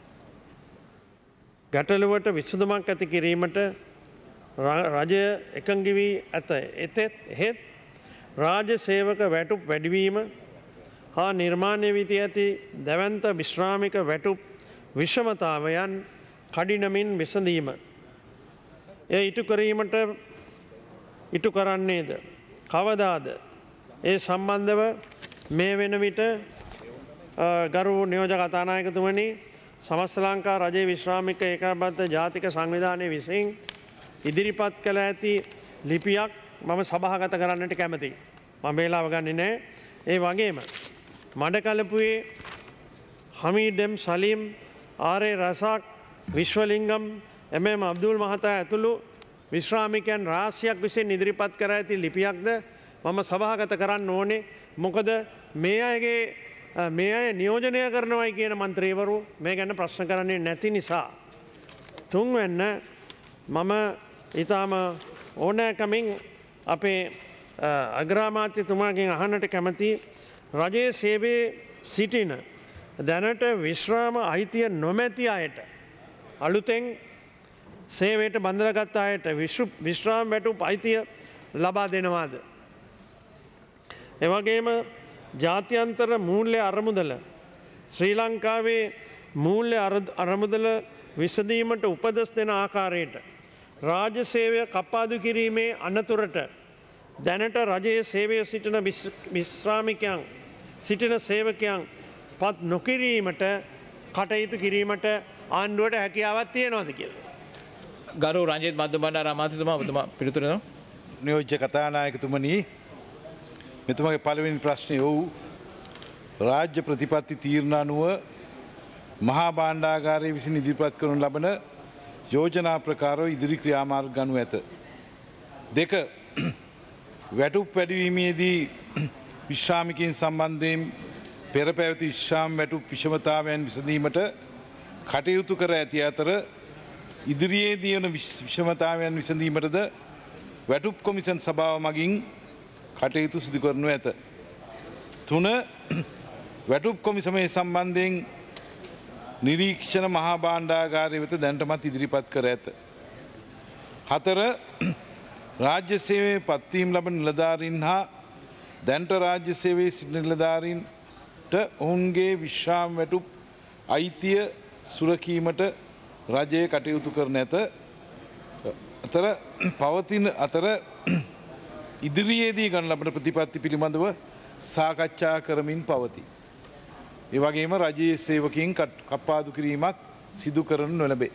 ගැටලුවට විසඳුමක් ඇති කිරීමට රජය එකඟ වී ඇත. එතෙත් එහෙත් රාජ්‍ය සේවක වැටුප් වැඩිවීම හා නිර්මාණය වී ඇති දැවැන්ත විශ්‍රාමික වැටුප් විෂමතාවයන් කඩිනමින් විසඳීම. එය ඉටු කිරීමට ඉටු කරන්නේද. කවදාද ඒ සම්බන්ධව මේ වෙන විට ගරු නියෝජක කතානායකතුමනි සමස්ත ලංකා රජයේ විශ්‍රාමික ඒකාබද්ධ ජාතික සංවිධානය විසින් ඉදිරිපත් කළ ඇති ලිපියක් මම සභාගත කරන්නට කැමති. මම වේලාව ගන්නේ නැහැ. ඒ වගේම මඩකලපුවේ Hameed M Saleem R A. Razak Vishwalingam M M. Abdul මහතා ඇතුළු විශ්‍රාමිකයන් රාශියක් විසින් ඉදිරිපත් කර ඇති ලිපියක්ද මම සභාගත කරන්න ඕනේ. මොකද මේ අයගේ මේ අය නියෝජනය කරනවයි කියන මන්ත්‍රීවරු මේ ගැන ප්‍රශ්න කරන්නේ නැති නිසා. තුන්වෙන්න මම ඉතාම ඕනෑකමින් අපේ අග්‍රාමාත්‍යතුමාගෙන් අහන්නට කැමති රජයේ සේවයේ සිටින දැනට විශ්‍රාම අයිතිය නොමැති අයට අලුතෙන් සේවයට බඳරගත් අයට විශ්‍රාම වැටුප් අයිතිය ලබා දෙනවාද. එවගේම ජාත්‍යන්තර මූල්‍ය අරමුදල ශ්‍රී ලංකාවේ මූල්‍ය අරමුදල විසඳීමට උපදෙස් දෙන ආකාරයට රාජ්‍ය සේවය කප්පාදු කිරීමේ අනතුරට දැනට රජයේ සේවය සිටින විශ්‍රාමිකයන් සිටින සේවකයන් පත් නොකිරීමට කටයුතු කිරීමට ආණ්ඩුවට හැකියාවක් තියෙනවද කියලා. ගරු රංජිත් මද්දබණ්ඩාර අමාත්‍යතුමා ඔබතුමා පිළිතුරු දෙනවා. නියෝජ්‍ය කතානායකතුමනි මෙතුමාගේ පළවෙනි ප්‍රශ්නය වූ රාජ්‍ය ප්‍රතිපත්ති තීරණ අනුව මහා භාණ්ඩාගාරය විසින් ඉදිරිපත් කරනු ලබන යෝජනා ප්‍රකාරව ඉදිරි ක්‍රියාමාර්ග ගනු ඇත. දෙක වැටුප් වැඩිවීමේදී විශ්‍රාමිකයන් සම්බන්ධයෙන් පෙර පැවති විශ්‍රාම වැටුප් විෂමතාවයන් විසඳීමට කටයුතු කර ඇති අතර ඉදිරියේදී වන විෂමතාවයන් විසඳීමටද වැටුප් කොමිසන් සභාව මගින් කටයුතු සිදු කරනු ඇත. තුන වැටුප් කොමිසමේ සම්බන්ධයෙන් නිරීක්ෂණ මහා භාණ්ඩාගාරය වෙත දැනටමත් ඉදිරිපත් කර ඇත. හතර රාජ්‍ය සේවයේ පත්වීම් ලබන නිලධාරීන් හා දැනට රාජ්‍ය සේවයේ සිටින නිලධාරීන් ඔවුන්ගේ විශ්‍රාම වැටුප් අයිතිය සුරකීමට රජය කටයුතු කරන ඇත. අතර පවතින අතර ඉදිරියේදී ගන්න ලබන ප්‍රතිපත්ති පිළිබඳව සාකච්ඡා කරමින් පවති. ඒ වගේම රජයේ සේවකින් කප්පාදු කිරීමක් සිදු කරනු නොලැබේ.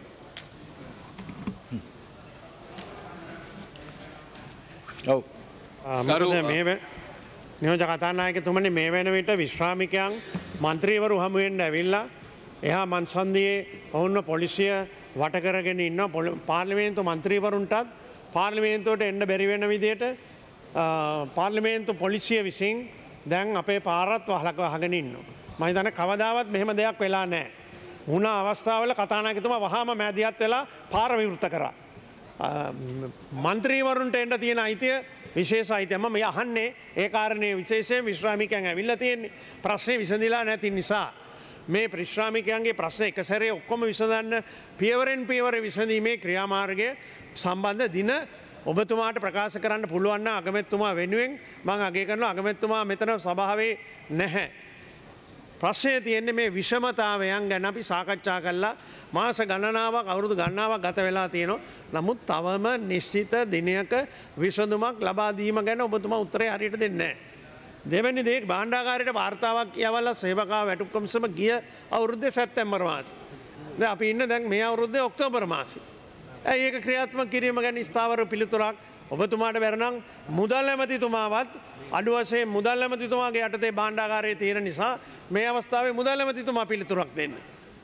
ඔව්. මේ නියෝජ කතානායකතුමනි මේ වෙන විට විශ්‍රාමිකයන් මන්ත්‍රීවරු හමුවෙන්ට ඇවිල්ලා එහා මන්සන්දියේ ඔවුන්ව පොලිසිය වටකරගෙන ඉන්න පාර්ලිමේන්තු මන්ත්‍රීවරුන්ටත් පාර්ලිමේන්තුවට එන්න බැරිවෙන විදියට පාර්ලිමේන්තු පොලිසිය විසින් දැන් අපේ පාරත් වහලක වහගෙන ඉන්න. මහිතන කවදාවත් මෙහෙම දෙයක් වෙලා නෑ. උන අවස්ථාවල කතානායකතුමා වහාම මැදිහත් වෙලා පාර විවෘත කරා. මන්ත්‍රීවරුන්ට එන්න තියෙන අයිතිය විශේෂ අයිතියම මේ අහන්නේ ඒ කාරණේ විශේෂයෙන් විශ්‍රාමිකයන් ඇවිල්ලා තියෙන්නේ ප්‍රශ්නේ විසඳිලා නැති නිසා මේ ප්‍රශ්‍රාමිකයන්ගේ ප්‍රශ්න එක සැරේ ඔක්කොම විසඳන්න පියවරෙන් පියවර විසඳීමේ ක්‍රියාමාර්ගය සම්බන්ධ දින ඔබතුමාට ප්‍රකාශ කරන්න පුළුවන් අගමැතිතුමා වෙනුවෙන් මම අගය කරනවා අගමැතිතුමා මෙතන සභාවේ නැහැ. ප්‍රශ්නය තියෙන්නේ මේ විෂමතාවයන් ගැන අපි සාකච්ඡා කළා මාස ගණනාවක් අවුරුදු ගණනාවක් ගත වෙලා තියෙනවා. නමුත් තවම නිශ්චිත දිනයක විසඳුමක් ලබා දීම ගැන ඔබතුමා උත්තරේ හරියට දෙන්නේ නැහැ. දෙවැනි දේ භාණ්ඩාගාරයට වාර්තාවක් කියවලා සේවකා වැටුප් කොමිසම ගිය අවුරුද්දේ සැප්තැම්බර් මාසේ. දැන් අපි ඉන්නේ දැන් මේ අවුරුද්දේ ඔක්තෝබර් මාසේ. ඇයි ඒක ක්‍රියාත්මක කිරීම ගැන ස්ථාවර පිළිතුරක් ඔබතුමාට බැරනම් මුදල් ඇමතිතුමාවත් අඩු වශයෙන් මුදල් ඇමතිතුමාගේ යටතේ භාණ්ඩාගාරයේ තියෙන නිසා මේ අවස්ථාවේ මුදල් ඇමතිතුමා පිළිතුරක් දෙන්න.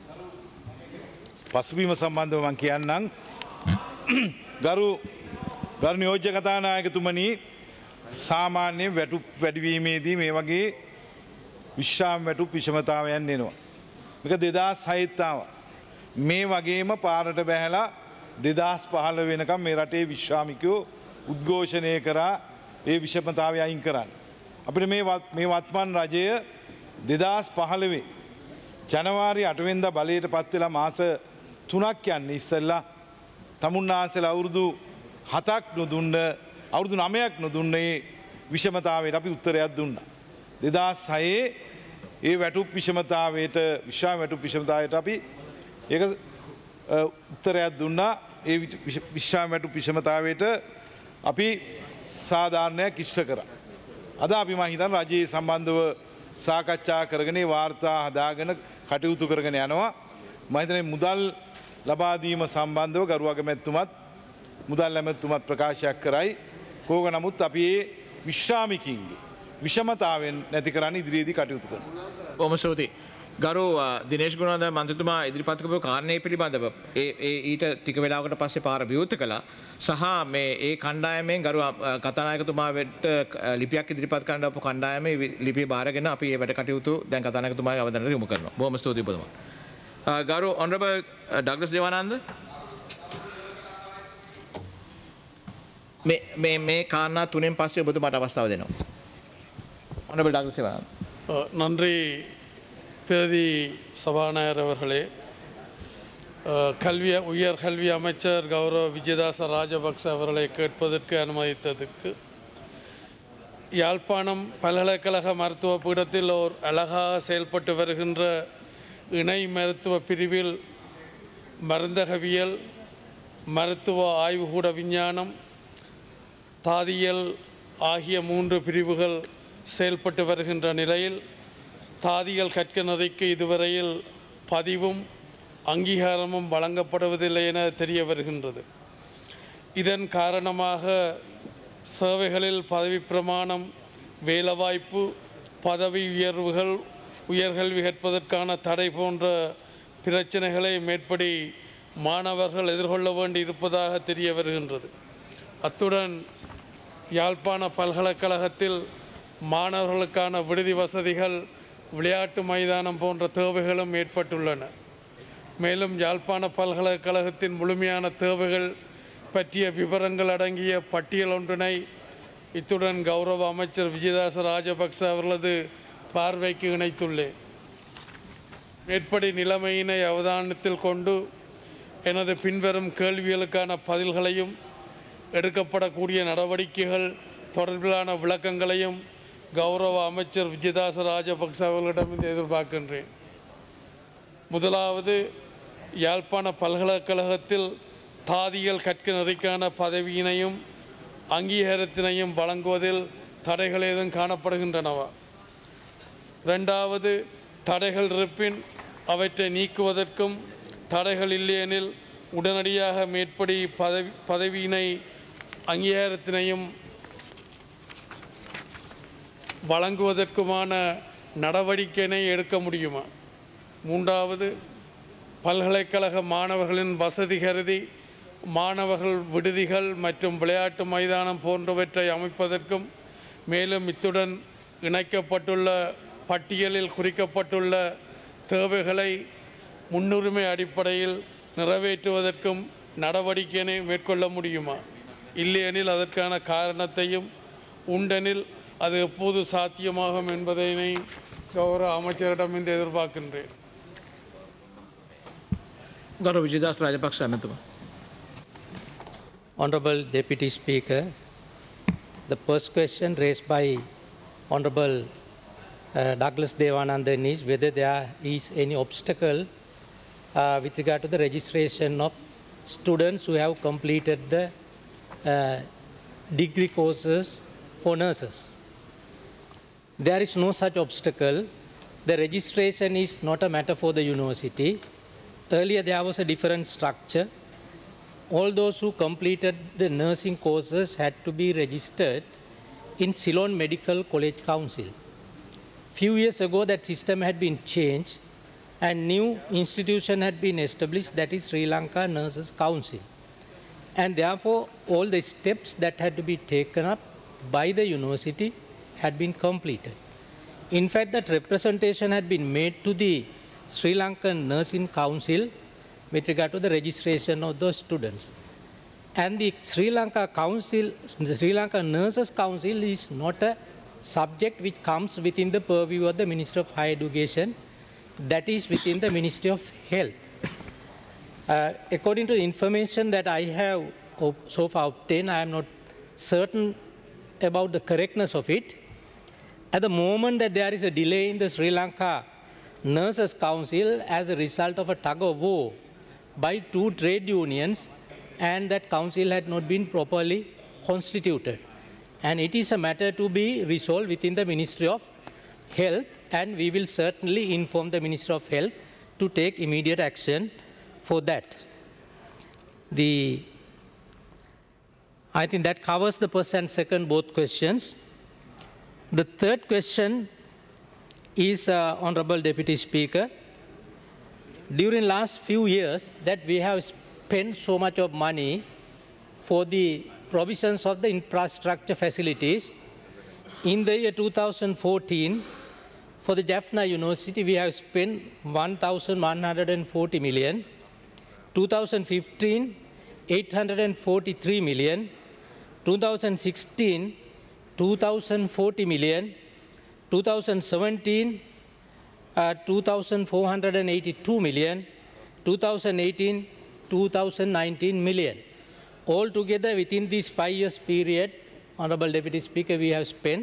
පසුබිම සම්බන්ධව මම කියන්නම්. ගරු ගරු නියෝජ්‍ය කතානායකතුමනි සාමාන්‍ය වැටුප් වැඩිවීමේදී මේ වගේ විශ්‍රාම වැටුප් විෂමතාවයන් එනවා. මේක දෙදාස් හයත් ආවා. මේ වගේම පාරට බැහැලා දෙදාස් පහළ වෙනකම් මේ රටේ විශ්‍රාමිකයෝ උද්ඝෝෂණය කරා ඒ විෂමතාවය අයින් කරන්න. අපිට මේ මේ වත්මන් රජය දෙදාස් පහළවේ ජනවාරි අටවෙනිදා බලයට පත් වෙලා මාස තුනක් යන්නේ ඉස්සෙල්ලා තමුන්නාන්සේලා අවුරුදු හතක් නොදුන්න අවුරුදු නවයක් නොදුන්නේ විෂමතාවයට අපි උත්තරයක් දුන්නා. දෙදාස් හයේ ඒ වැටුප් විෂමතාවයට විශ්‍රාම වැටුප් විෂමතාවයට අපි ඒක උත්තරයක් දුන්නා. ඒ විශ්‍රාම වැටුප් විෂමතාවයට අපි සාධාරණයක් ඉෂ්ට කරා. අද අපි මම හිතන්නේ රජයේ සම්බන්ධව සාකච්ඡා කරගෙන වාර්තා හදාගෙන කටයුතු කරගෙන යනවා. මම හිතන්නේ මුදල් ලබා දීම සම්බන්ධව ගරු අගමැතිතුමත් මුදල් ඇමතිතුමත් ප්‍රකාශයක් කරයි. කෝක නමුත් අපි මේ විශ්‍රාමිකයින්ගේ විෂමතාවෙන් නැති කරන්න ඉදිරියේදී කටයුතු කරනවා. බොහොම ස්තුතියි. ගරු දිනේෂ් ගුණවර්ධන මන්ත්‍රීතුමා ඉදිරිපත් කරපු කාරණේ පිළිබඳව ඒ ඒ ඊට ටික වෙලාවකට පස්සේ පාර විවෘත කළා. සහ මේ ඒ කණ්ඩායමෙන් ගරු කතානායකතුමා වෙට ලිපියක් ඉදිරිපත් කරන්න අපු කණ්ඩායමේ ලිපිය බාරගෙන අපි මේ වැඩ කටයුතු දැන් කතානායකතුමාගේ අවධානයට යොමු කරනවා. බොහොම ස්තුතියි ඔබතුමා. ගරු ඔනරබල් ඩග්ලස් දේවානන්ද මේ මේ මේ කාරණා තුනෙන් පස්සේ ඔබතුමාට අවස්ථාව දෙනවා. Honourable Douglas Devananda. நன்றி பிரதி சபாநாயகர் அவர்களே. கல்வி உயர் கல்வி அமைச்சர் கௌரவ விஜயதாச ராஜபக்ச அவர்களை கேட்பதற்கு அனுமதித்ததற்கு யாழ்ப்பாணம் பல்கலைக்கழக மருத்துவ பீடத்தில் ஓர் அழகாக செயல்பட்டு வருகின்ற இணை மருத்துவ பிரிவில் மருந்தகவியல் மருத்துவ ஆய்வுகூட விஞ்ஞானம் தாதியல் ஆகிய மூன்று பிரிவுகள் செயல்பட்டு வருகின்ற நிலையில் தாதிகள் கற்கனதைக்கு இதுவரையில் பதிவும் அங்கீகாரமும் வழங்கப்படுவதில்லை என தெரிய வருகின்றது. இதன் காரணமாக சேவைகளில் பதவி பிரமாணம் வேலைவாய்ப்பு பதவி உயர்வுகள் உயர்கல்வி கற்பதற்கான தடை போன்ற பிரச்சனைகளை மேற்படி மாணவர்கள் எதிர்கொள்ள வேண்டி இருப்பதாக தெரிய வருகின்றது. அத்துடன் யாழ்ப்பாண பல்கலைக்கழகத்தில் மாணவர்களுக்கான விடுதி வசதிகள் விளையாட்டு மைதானம் போன்ற தேவைகளும் ஏற்பட்டுள்ளன. மேலும் யாழ்ப்பாண பல்கலைக்கழகத்தின் முழுமையான தேவைகள் பற்றிய விவரங்கள் அடங்கிய பட்டியல் ஒன்றினை இத்துடன் கௌரவ அமைச்சர் விஜயதாச ராஜபக்ச அவர்களது பார்வைக்கு இணைத்துள்ளேன். மேற்படி நிலைமையினை அவதானத்தில் கொண்டு எனது பின்வரும் கேள்விகளுக்கான பதில்களையும் எடுக்கப்படக்கூடிய நடவடிக்கைகள் தொடர்பிலான விளக்கங்களையும் கௌரவ அமைச்சர் விஜயதாச ராஜபக்ச அவர்களிடம் இதை எதிர்பார்க்கின்றேன். முதலாவது, யாழ்ப்பாண பல்கலைக்கழகத்தில் தாதியல் கற்க நெறிக்கான பதவியினையும் அங்கீகாரத்தினையும் வழங்குவதில் தடைகள் ஏதும் காணப்படுகின்றனவா? ரெண்டாவது, தடைகள் இருப்பின் அவற்றை நீக்குவதற்கும் தடைகள் இல்லையெனில் உடனடியாக மேற்படி பதவி பதவியினை அங்கீகாரத்தினையும் வழங்குவதற்குமான நடவடிக்கையினை எடுக்க முடியுமா? மூன்றாவது, பல்கலைக்கழக மாணவர்களின் வசதி கருதி மாணவர்கள் விடுதிகள் மற்றும் விளையாட்டு மைதானம் போன்றவற்றை அமைப்பதற்கும் மேலும் இத்துடன் இணைக்கப்பட்டுள்ள பட்டியலில் குறிக்கப்பட்டுள்ள தேவைகளை முன்னுரிமை அடிப்படையில் நிறைவேற்றுவதற்கும் நடவடிக்கையினை மேற்கொள்ள முடியுமா? இல்லையெனில் அதற்கான காரணத்தையும் உண்டெனில் அது எப்போது சாத்தியமாகும் என்பதனை கௌரவ அமைச்சரிடம் இருந்து எதிர்பார்க்கின்றேன். ගරු Wijeyadasa Rajapaksa ඇමතුමා. Honorable Deputy Speaker, the first question raised by Honorable uh, Douglas Devanandan is whether there is any obstacle uh, with regard to the registration of students who have completed the uh, degree courses for nurses. There is no such obstacle. The registration is not a matter for the university. Earlier there was a different structure. All those who completed the nursing courses had to be registered in Ceylon Medical College Council. Few years ago that system had been changed and new institution had been established, that is Sri Lanka Nurses Council. And therefore all the steps that had to be taken up by the university had been completed. In fact, that representation had been made to the Sri Lankan Nursing Council with regard to the registration of those students. And the Sri Lanka Council, the Sri Lanka Nurses Council is not a subject which comes within the purview of the Ministry of Higher Education, that is within the Ministry of Health. Uh, according to the information that I have so far obtained, I am not certain about the correctness of it. At the moment that there is a delay in the Sri Lanka Nurses Council as a result of a tug of war by two trade unions, and that council had not been properly constituted. And it is a matter to be resolved within the Ministry of Health, and we will certainly inform the Ministry of Health to take immediate action for that. The, I think that covers the first and second both questions. The third question is, uh, Honorable Deputy Speaker, during last few years that we have spent so much of money for the provisions of the infrastructure facilities. In the year two thousand fourteen, for the Jaffna University, we have spent one thousand one hundred forty million. two thousand fifteen, eight hundred forty-three million. two thousand sixteen, two thousand forty million. two thousand seventeen, uh, two thousand four hundred eighty-two million, two thousand eighteen, two thousand nineteen million. Altogether within this five years period, Honorable Deputy Speaker, we have spent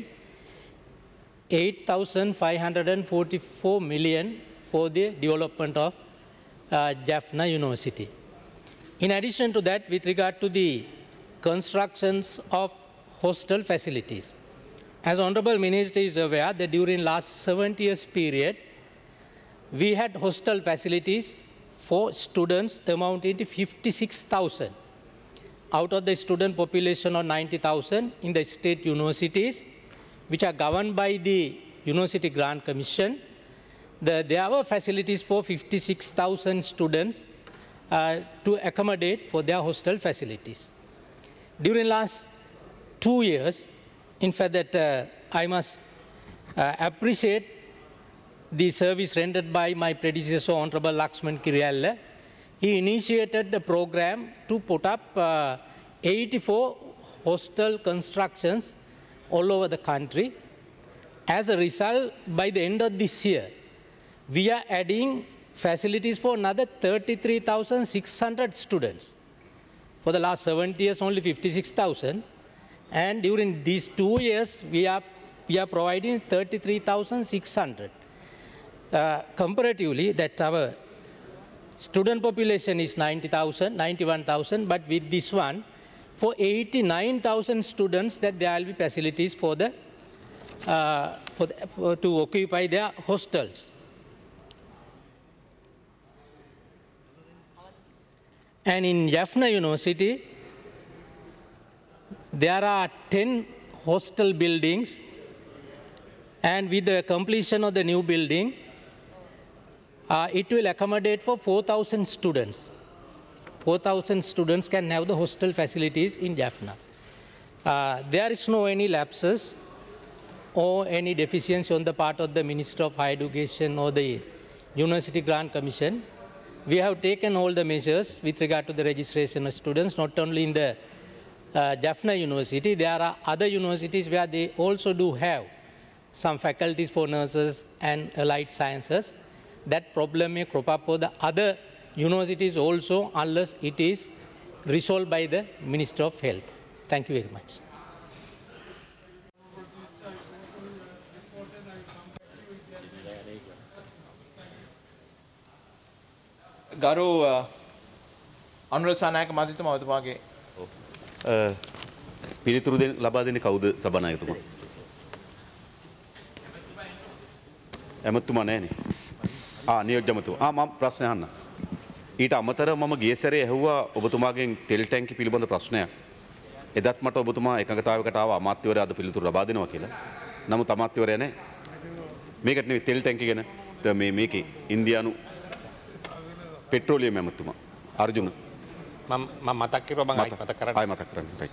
eight thousand five hundred forty-four million for the development of uh, Jaffna University. In addition to that, with regard to the constructions of hostel facilities, as Honorable Minister is aware that during last seventy years period, we had hostel facilities for students amounting to fifty-six thousand. Out of the student population of ninety thousand in the state universities, which are governed by the University Grant Commission, the, there were facilities for fifty-six thousand students uh, to accommodate for their hostel facilities. During last two years, in fact, that uh, I must uh, appreciate the service rendered by my predecessor, Honorable Lakshman Kiriyalla. He initiated the program to put up uh, eighty-four hostel constructions all over the country. As a result, by the end of this year, we are adding facilities for another thirty-three thousand six hundred students. For the last seventy years, only fifty-six thousand. And during these two years, we are we are providing thirty-three thousand six hundred. Uh, comparatively, that our student population is ninety thousand, ninety-one thousand, but with this one, for eighty-nine thousand students, that there will be facilities for the, uh, for the for, to occupy their hostels. And in Jaffna University, there are ten hostel buildings, and with the completion of the new building, uh, it will accommodate for four thousand students. four thousand students can have the hostel facilities in Jaffna. Uh, there is no any lapses or any deficiency on the part of the Minister of Higher Education or the University Grant Commission. We have taken all the measures with regard to the registration of students, not only in the uh, Jaffna University. There are other universities where they also do have some faculties for nurses and allied sciences. That problem may crop up for the other universities also, unless it is resolved by the Minister of Health. Thank you very much. ගරු අනුරසානායක මන්ත්‍රීතුමා ඔබතුමාගේ පිළිතුරු දෙන්න ලබා දෙන්නේ කවුද සභානායකතුමා? එමතුමා නෑනේ. ආ නියෝජ්‍යමතුමා. ආ මම ප්‍රශ්න අහන්න. ඊට අමතරව මම ගිය සැරේ ඇහුවා ඔබතුමාගෙන් තෙල් ටැංකි පිළිබඳ ප්‍රශ්නයක්. එදත් මට ඔබතුමා එකඟතාවයකට ආවා අමාත්‍යවරයා අද පිළිතුරු ලබා දෙනවා කියලා. නමුත් අමාත්‍යවරයා නෑ. මේකට නෙවෙයි තෙල් ටැංකි ගැන. මේ මේකේ ඉන්දියානු පෙට්‍රෝලියම් ඇමතුමා අර්ජුන මම මම මතක් කරුවා මම ආයි මතක් කරන්න ආයි මතක් කරන්න රයිට්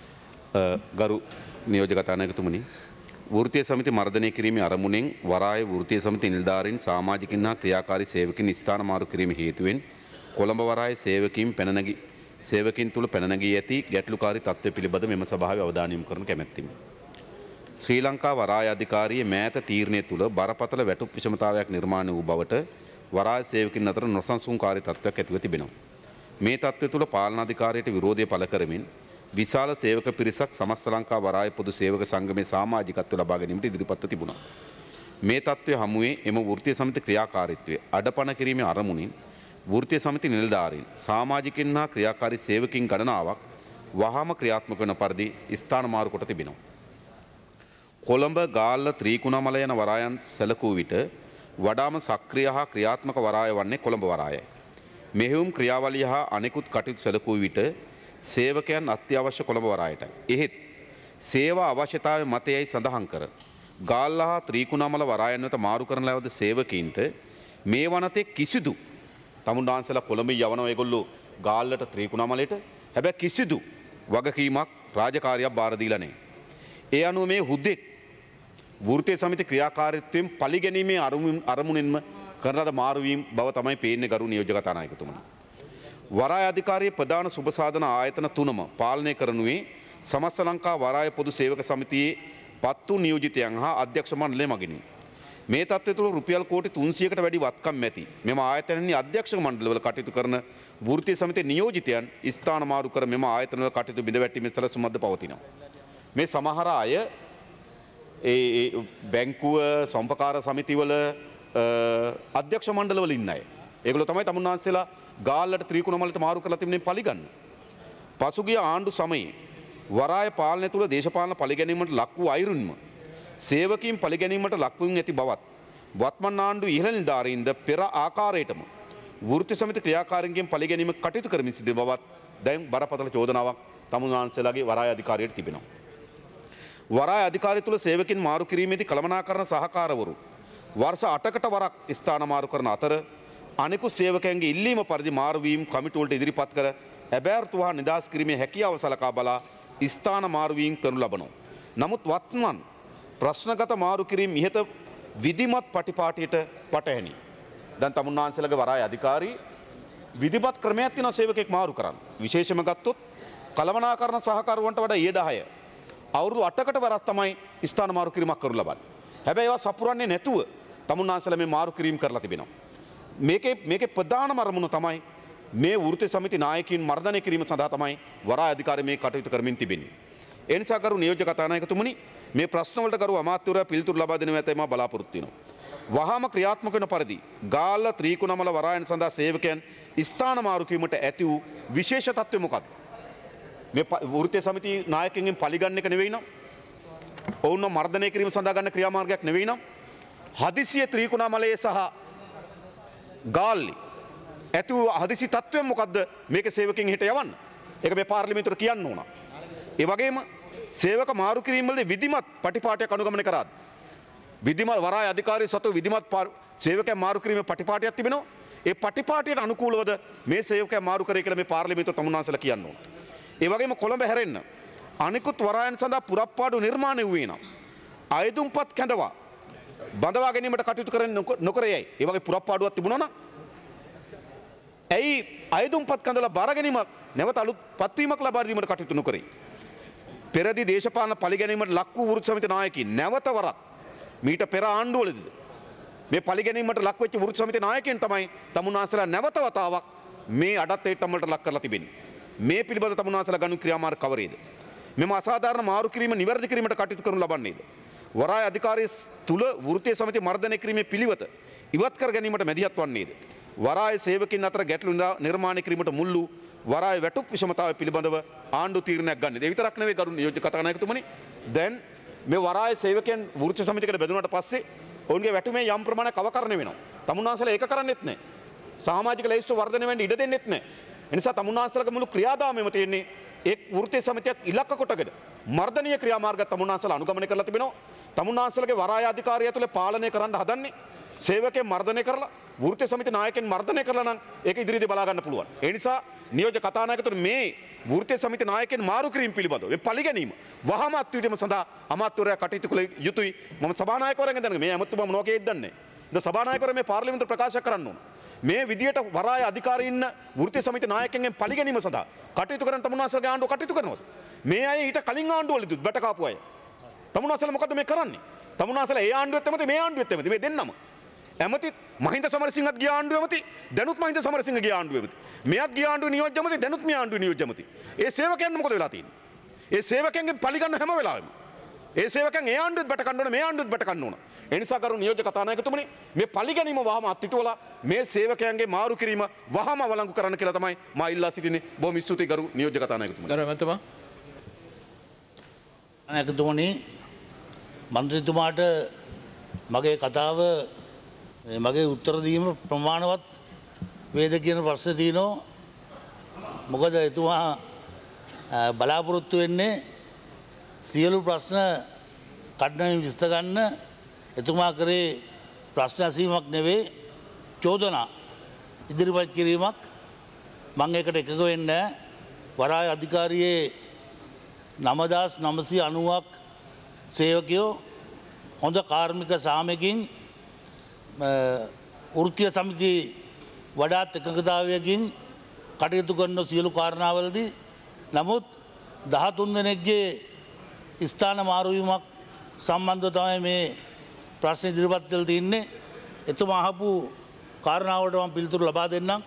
ගරු නියෝජක කතානායකතුමනි වෘත්තීය සමිති මර්ධනය කිරීමේ අරමුණෙන් වරාය වෘත්තීය සමිති නිලධාරීන් සමාජිකින් හා ක්‍රියාකාරී සේවකින් ස්ථාන මාරු කිරීම හේතුවෙන් කොළඹ වරාය සේවකින් පැන නැගී සේවකින් තුල පැන නැගී ඇති ගැටලුකාරී තත්ත්වය පිළිබඳ මෙම සභාවේ අවධානය යොමු කරන කැමැත්තෙමි. ශ්‍රී ලංකා වරාය අධිකාරියේ මෑත තීරණය තුල බරපතල වැටුප් විෂමතාවයක් නිර්මාණය වූ බවට වරාය සේවකින් අතර නොසන්සුන්කාරී තත්ත්වයක් ඇතිව තිබෙනවා. මේ තත්ත්වය තුළ පාලනාධිකාරියට විරෝධය පළ කරමින් විශාල සේවක පිරිසක් සමස්ත ලංකා වරාය පොදු සේවක සංගමේ සමාජිකත්වය ලබා ගැනීමට ඉදිරිපත්ව තිබුණා. මේ තත්ත්වය හමුවේ එම වෘත්තීය සමිති ක්‍රියාකාරීත්වය අඩපණ කිරීමේ අරමුණින් වෘත්තීය සමිති නිලධාරීන් සමාජිකින් හා ක්‍රියාකාරී සේවකින් ගණනාවක් වහාම ක්‍රියාත්මක වන පරිදි ස්ථාන මාරු කොට තිබෙනවා. කොළඹ ගාල්ල ත්‍රිකුණාමල යන වරායන් සැලකූ විට වඩාම සක්‍රිය හා ක්‍රියාත්මක වරාය වන්නේ කොළඹ වරායයි. මෙහෙයුම් ක්‍රියාවලිය හා අනෙකුත් කටයුතු සැලකූ විට සේවකයන් අත්‍යවශ්‍ය කොළඹ වරායටයි. එහෙත් සේවා අවශ්‍යතාවය මතයයි සඳහන් කර ගාල්ල හා ත්‍රිකුණාමල වරායන් වෙත මාරු කරන ලද සේවකීන්ට මේ වනතේ කිසිදු තමුන්නාන්සලා කොළඹ යවනවා ඒගොල්ලෝ ගාල්ලට ත්‍රිකුණාමලයට. හැබැයි කිසිදු වගකීමක් රාජකාරියක් බාර දීලා නැහැ. ඒ අනුව මේ හුදෙක් වෘත්තීය සමිති ක්‍රියාකාරීත්වයෙන් පරිගැනීමේ අරමුණින්ම කරන ලද මාරුවීම් බව තමයි පේන්නේ ගරු නියෝජක කතානායකතුමනි. වරාය අධිකාරියේ ප්‍රධාන සුබ සාධන ආයතන තුනම පාලනය කරනුවේ සමස්ත ලංකා වරාය පොදු සේවක සමිතියේ පත්තු නියෝජිතයන් හා අධ්‍යක්ෂ මණ්ඩලය මගිනි. මේ තත්ත්වය තුළ රුපියල් කෝටි තුන්සියයකට වැඩි වත්කම් ඇති මෙම ආයතනයේ අධ්‍යක්ෂ මණ්ඩලවල කටයුතු කරන වෘත්තීය සමිතියේ නියෝජිතයන් ස්ථාන මාරු කර මෙම ආයතනවල කටයුතු බිඳවැටීමේ සැලසුමක්ද පවතිනවා. මේ සමහර අය ඒ බැංකුව සම්පකාර සමිතිවල අධ්‍යක්ෂ මණ්ඩලවල ඉන්න අය. ඒගොල්ලෝ තමයි තමුන්නාන්සේලා ගාල්ලට ත්‍රිකුණාමලට මාරු කරලා තිබෙනේ පරිගන්න. පසුගිය ආණ්ඩු සමයේ වරාය පාලනය තුළ දේශපාලන පරිගැනීමට ලක් වූ අයුරින්ම සේවකීන් පරිගැනීමට ලක් වීම ඇති බවත් වත්මන් ආණ්ඩු ඉහළ නිලධාරීන්ද පෙර ආකාරයටම වෘත්තීය සමිති ක්‍රියාකාරීන්ගෙන් පරිගැනීම කටයුතු කරමින් සිටින බවත් දැන් බරපතල චෝදනාවක් තමුන්නාන්සේලාගේ වරාය අධිකාරියට තිබෙනවා. වරාය අධිකාරිය තුළ සේවකින් මාරු කිරීමේදී කළමනාකරන සහකාරවරු වර්ෂ අටකට වරක් ස්ථාන මාරු කරන අතර අනෙකුත් සේවකයන්ගේ ඉල්ලීම පරිදි මාරුවීම් කමිටුවලට ඉදිරිපත් කර ඇබෑර්තු හා නිදහස් කිරීමේ හැකියාව සලකා බලා ස්ථාන මාරුවීම් කරනු ලබනවා. නමුත් වත්මන් ප්‍රශ්නගත මාරු කිරීම ඉහත විධිමත් පටිපාටියට පටහැනි. දැන් තමුන්නාන්සේලාගේ වරාය අධිකාරී විධිමත් ක්‍රමයක් තියෙනවා සේවකෙක් මාරු කරන්න. විශේෂම ගත්තොත් කළමනාකරන සහකරුවන්ට වඩා ඊට දහය අවුරුදු අටකට වරක් තමයි ස්ථාන මාරු කිරීමක් කරනු ලබන්නේ. හැබැයි ඒවා සපුරන්නේ නැතුව තමුන්නාන්සේලා මේ මාරු කිරීම කරලා තිබෙනවා. මේකේ මේකේ ප්‍රධානම අරමුණ තමයි මේ වෘත්තීය සමිති නායකයින් මර්ධනය කිරීම සඳහා තමයි වරාය අධිකාරිය මේ කටයුතු කරමින් තිබෙන්නේ. ඒ නිසා කරු නියෝජක කතානායකතුමනි මේ ප්‍රශ්නවලට කරු අමාත්‍යවරයා පිළිතුරු ලබා දෙනවා ඇතයි මා බලාපොරොත්තු වෙනවා. වහාම ක්‍රියාත්මක වන පරිදි ගාල්ල ත්‍රිකුණාමල වරායන සඳහා සේවකයන් ස්ථාන මාරු කිරීමට ඇති වූ විශේෂ තත්ත්වය මොකක්ද? මේ වෘත්තීය සමිති නායකයන්ගෙන් පරිගන්න එක නෙවෙයි නම් ඔවුන්ව මර්ධනය කිරීම සඳහා ගන්න ක්‍රියාමාර්ගයක් නෙවෙයි නම් හදිසිය ත්‍රිකුණාමලයේ සහ ගාල්ලේ ඇති වූ හදිසි තත්ත්වය මොකද්ද මේක සේවකයන් හිට යවන්න? ඒක මේ පාර්ලිමේන්තුවට කියන්න ඕන. ඒ වගේම සේවක මාරු කිරීම වලදී විධිමත් පටිපාටියක් අනුගමනය කරාද? විධිමත් වරාය අධිකාරිය සතු විධිමත් සේවකයන් මාරු කිරීමේ පටිපාටියක් තිබෙනවා. ඒ පටිපාටියට අනුකූලවද මේ සේවකයන් මාරු කරේ කියලා මේ පාර්ලිමේන්තුව තමුන්නාන්සලා කියන්න ඕන. ඒ වගේම කොළඹ හැරෙන්න අනිකුත් වරායන් සඳහා පුරප්පාඩු නිර්මාණය වූයේ නම් අයදුම්පත් කැඳවා බඳවා ගැනීමට කටයුතු කරන්නේ නොකර යයි. ඒ වගේ පුරප්පාඩුවක් තිබුණා නම් ඇයි අයදුම්පත් කඳලා බාර ගැනීම නැවත අලුත් පත්වීමක් ලබා දීමට කටයුතු නොකරේ? පෙරදී දේශපාලන පරිගැනීමට ලක් වූ වෘත්ති සමිති නායකයින් නැවත වරක් මීට පෙර ආණ්ඩුවලදී මේ පරිගැනීමට ලක් වෙච්ච වෘත්ති සමිති නායකයන් තමයි තමුන්නාන්සලා නැවත වතාවක් මේ අඩත්තේට්ටම් වලට ලක් කරලා තිබෙන්නේ. මේ පිළිබඳ තමුන්නාන්සලා ගනු ක්‍රියාමාර්ග කවරේද? මෙම අසාධාරණ මාරු කිරීම නිවැරදි කිරීමට කටයුතු කරනු ලබන්නේද? වරාය අධිකාරිය තුල වෘත්තීය සමිති මර්ධනය කිරීමේ පිළිවෙත ඉවත් කර ගැනීමට මැදිහත් වන්නේද? වරාය සේවකින් අතර ගැටලු නිර්මාණය කිරීමට මුල් වූ වරාය වැටුප් විෂමතාවය පිළිබඳව ආණ්ඩු තීරණයක් ගන්න. ඒ විතරක් නෙවෙයි ගරු නියෝජ්‍ය කතානායකතුමනි. දැන් මේ වරාය සේවකයන් වෘත්ති සමිතියකට බෙදුණාට පස්සේ ඔවුන්ගේ වැටුමේ යම් ප්‍රමාණයක් අවකරණය වෙනවා. තමුන්නාන්සලා ඒක කරන්නේත් නැහැ. සමාජික ලැයිස්තුව වර්ධනය වෙන්න ඉඩ දෙන්නෙත් නැහැ. ඒ නිසා තමුන්නාන්සලාගේ මුළු ක්‍රියාදාමයම තියෙන්නේ එක් වෘත්තීය සමිතියක් ඉලක්ක කොටගෙන මර්ධනීය ක්‍රියාමාර්ග තමුන්නාන්සලා අනුගමනය කරලා තිබෙනවා. තමුන්නාන්සලාගේ වරාය අධිකාරිය ඇතුලේ පාලනය කරන්න හදන්නේ සේවකයන් මර්ධනය කරලා වෘත්තීය සමිති නායකයන් මර්ධනය කරලා නම් ඒක ඉදිරියේදී බලා ගන්න පුළුවන්. ඒ නිසා නියෝජ්‍ය කතානායකතුමනි මේ වෘත්තීය සමිති නායකයන් මාරු කිරීම පිළිබඳව මේ පරිගැනීම වහම අත්විඳීම සඳහා අමාත්‍යවරයා කටයුතු කළ යුතුයි. මම සභානායකවරයන්ගෙන් දැනගන්න මේ ඇමතුමා මොනවා කියේද දන්නේ නැහැ. ද සභානායකවරයා මේ පාර්ලිමේන්තුවට ප්‍රකාශ කරන්න ඕන. මේ විදියට වරාය අධිකාරීන් ඉන්න වෘත්තීය සමිති නායකයන්ගෙන් පරිගැනීම සඳහා කටයුතු කරන තමුන්නාන්සලාගේ ආණ්ඩුව කටයුතු කරනවද? මේ අය ඊට කලින් ආණ්ඩුවලදී බැට කාපු අය. තමුන්නාන්සලා මොකද්ද මේ කරන්නේ? තමුන්නාන්සලා ඒ ආණ්ඩුවෙත් එමෙති මේ ආණ්ඩුවෙත් එමෙති මේ දෙන්නම. ඇමති මහින්ද සමරසිංහත් ගිය ආණ්ඩුව ඇමති දැනුත් මහින්ද සමරසිංහ ගිය ආණ්ඩුව ඇමති. මෙයත් ගිය ආණ්ඩුව නියෝජ්‍ය ඇමති දැනුත් මේ ආණ්ඩුව නියෝජ්‍ය ඇමති. ඒ සේවකයන් මොකද වෙලා තියෙන්නේ? ඒ සේවකයන්ගෙන් පරිගන්න හැම වෙලාවෙම. ඒ සේවකයන් ඒ ආණ්ඩුවෙත් බැට ගන්න ඕන මේ ආණ්ඩුවෙත් බැට ගන්න ඕන. ඒ නිසා කරු නියෝජ්‍ය කතානායකතුමනි මේ පරිගැනීම වහම අත්විටුවලා මේ සේවකයන්ගේ මාරු කිරීම වහම අවලංගු කරන්න කියලා තමයි මා ඉල්ලා සිටින්නේ. බොහොම ස්තුතියි කරු නියෝජ්‍ය කතානායකතුමනි. ගරු එමෙතුමා. අනායකතුමනි මන්ත්‍රීතුමාට මගේ කතාව මගේ උත්තර දීම ප්‍රමාණවත් වේද කියන ප්‍රශ්න තියෙනවා. මොකද එතුමා බලාපොරොත්තු වෙන්නේ සියලු ප්‍රශ්න කඩනමින් විස්ත ගන්න. එතුමා කරේ ප්‍රශ්න ඇසීමක් නෙවෙයි චෝදනා ඉදිරිපත් කිරීමක්. මම ඒකට එකග වෙන්නේ නැහැ. වරාය අධිකාරියේ නවදාස් නවසිය අනූවක් සේවකයෝ හොඳ කාර්මික සාමයකින් වෘත්තීය සමිති වඩාත් එකඟතාවයකින් කටයුතු කරන සියලු කාරණාවලදී නමුත් දහතුන් දෙනෙක්ගේ ස්ථාන මාරුවීමක් සම්බන්ධව තමයි මේ ප්‍රශ්න ඉදිරිපත් කරලා තින්නේ. එතුමා අහපු කාරණාවලට මම පිළිතුරු ලබා දෙන්නම්.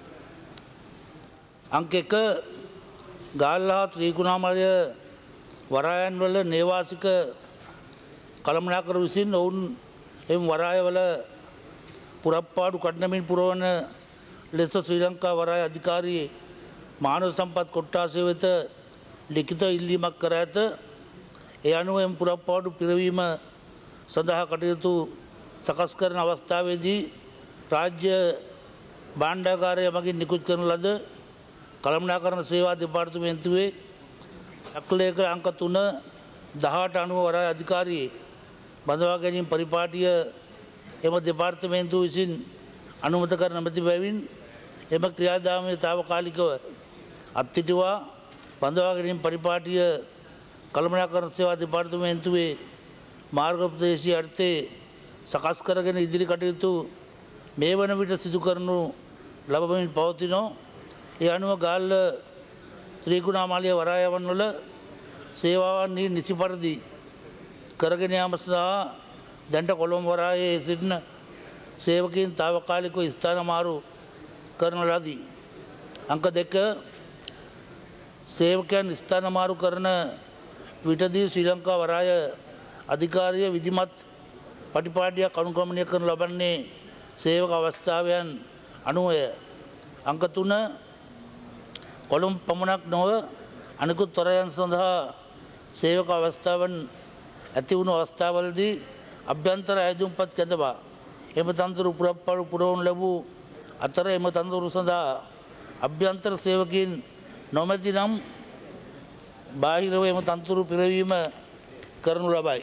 අංක එක ගාල්ලා ත්‍රිකුණාමලය වරායන් වල නේවාසික කළමනාකර විසින් ඔවුන් එම් වරායවල පුරප්පාඩු කඩනමින් පුරවන ලෙස ශ්‍රී ලංකා වරාය අධිකාරී මානව සම්පත් කොට්ටාසය වෙත ලිඛිත ඉල්ලීමක් කර ඇත. ඒ අනුව එම් පුරප්පාඩු පිරවීම සඳහා කටයුතු සකස් කරන අවස්ථාවේදී රාජ්‍ය භාණ්ඩාගාරය මගින් නිකුත් කරන ලද කළමනාකරණ සේවා දෙපාර්තමේන්තුවේ අක්ලේක අංක තුන දහඅට අනුව වරාය අධිකාරී බඳවා ගැනීම පරිපාටිය එම දෙපාර්තමේන්තුව විසින් අනුමත කර නොමැති බැවින් එම ක්‍රියාදාමය තාවකාලිකව අත්හිටුවා බඳවා ගැනීම පරිපාටිය කළමනාකරණ සේවා දෙපාර්තමේන්තුවේ මාර්ගෝපදේශී අර්ථයේ සකස් කරගෙන ඉදිරි කටයුතු මේ වන විට සිදු කරනු ලබමින් පවතිනෝ. ඒ අනුව ගාල්ල ත්‍රිකුණාමලය වරායවන් වල සේවාවන් නිසි පරිදි කරගෙන යාම සඳහා දැන්ට කොළඹ වරායේ සිටින සේවකයන් තාවකාලිකව ස්ථාන මාරු කරන ලදී. අංක දෙක සේවකයන් ස්ථාන මාරු කරන විටදී ශ්‍රී ලංකා වරාය අධිකාරිය විධිමත් පටිපාටියක් අනුගමනය කරන ලබන්නේ සේවක අවස්ථාවයන් අනුවය. අංක තුන කොළඹ පමණක් නොව අනිකුත් තරයන් සඳහා සේවක අවස්ථාවන් ඇති වුණු අවස්ථාවලදී අභ්‍යන්තර ඇදුම්පත් කැඳවා එම තන්තුරු පුරප්පාඩු පුරවනු ලැබූ අතර එම තන්තුරු සඳහා අභ්‍යන්තර සේවකයන් නොමැති නම් බාහිරව එම තන්තුරු පිරවීම කරනු ලබයි.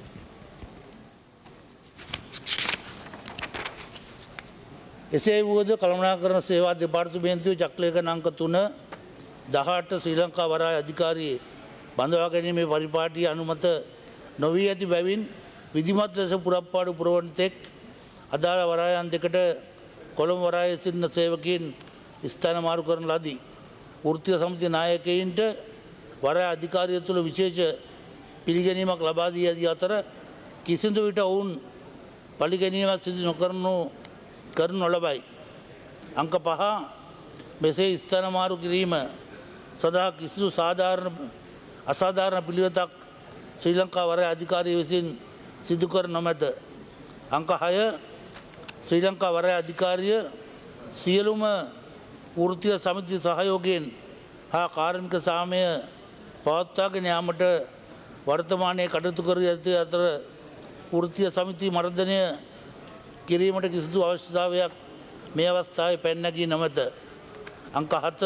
එසේ වුවද කළමනාකරණ සේවා දෙපාර්තමේන්තුවේ චක්‍රලේඛන අංක තුන දහඅට ශ්‍රී ලංකා වරාය අධිකාරියේ බඳවා ගැනීමේ පරිපාටිය අනුමත නොවී ඇති බැවින් විධිමත් ලෙස පුරප්පාඩු පුරවන තෙක් අදාළ වරායන් දෙකට කොළඹ වරායේ සිටින සේවකයන් ස්ථාන මාරු කරන ලදී. වෘත්තීය සමිති නායකයින්ට වරාය අධිකාරිය තුළ විශේෂ පිළිගැනීමක් ලබා දී ඇති අතර කිසිදු විට ඔවුන් පරිගැනීමක් සිදු නොකරනු කරනු නොලබයි. අංක පහ මෙසේ ස්ථාන මාරු කිරීම සඳහා කිසිදු සාධාරණ අසාධාරණ පිළිවෙතක් ශ්‍රී ලංකා වරාය අධිකාරිය විසින් සිදු කර නොමැත. අංක හය ශ්‍රී ලංකා වරාය අධිකාරිය සියලුම වෘත්තීය සමිති සහයෝගයෙන් හා කාර්මික සාමය පවත්වාගෙන යාමට වර්තමානයේ කටයුතු කර ඇති අතර වෘත්තීය සමිති මර්ධනය කිරීමට කිසිදු අවශ්‍යතාවයක් මේ අවස්ථාවේ පැන නැගී නොමැත. අංක හත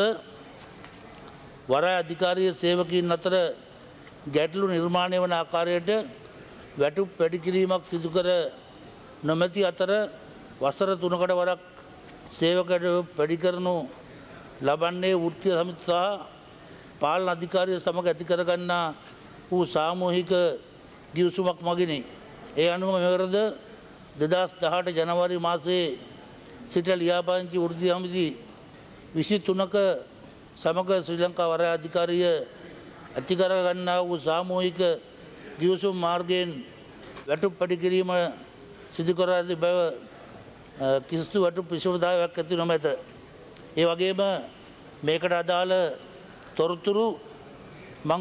වරාය අධිකාරිය සේවකීන් අතර ගැටලු නිර්මාණය වන ආකාරයට වැටුප් වැඩි කිරීමක් සිදු කර නොමැති අතර වසර තුනකට වරක් සේවකට වැඩි කරනු ලබන්නේ වෘත්තීය සමිති සහ පාලන අධිකාරිය සමග ඇති කරගන්නා වූ සාමූහික ගිවිසුමක් මගිනි. ඒ අනුව මෙවරද දෙදහස් දහඅට ජනවාරි මාසයේ සිට ලියාපදිංචි වෘත්තීය සමිති විසි තුනක සමග ශ්‍රී ලංකා වරාය අධිකාරිය ඇති කරගන්නා වූ සාමූහික ගිවිසුම් මාර්ගයෙන් වැටුප් වැඩි කිරීම සිදු කර ඇති බව කිසිදු වැටුප් විෂමතාවයක් ඇති නොමැත. ඒ වගේම මේකට අදාළ තොරතුරු මං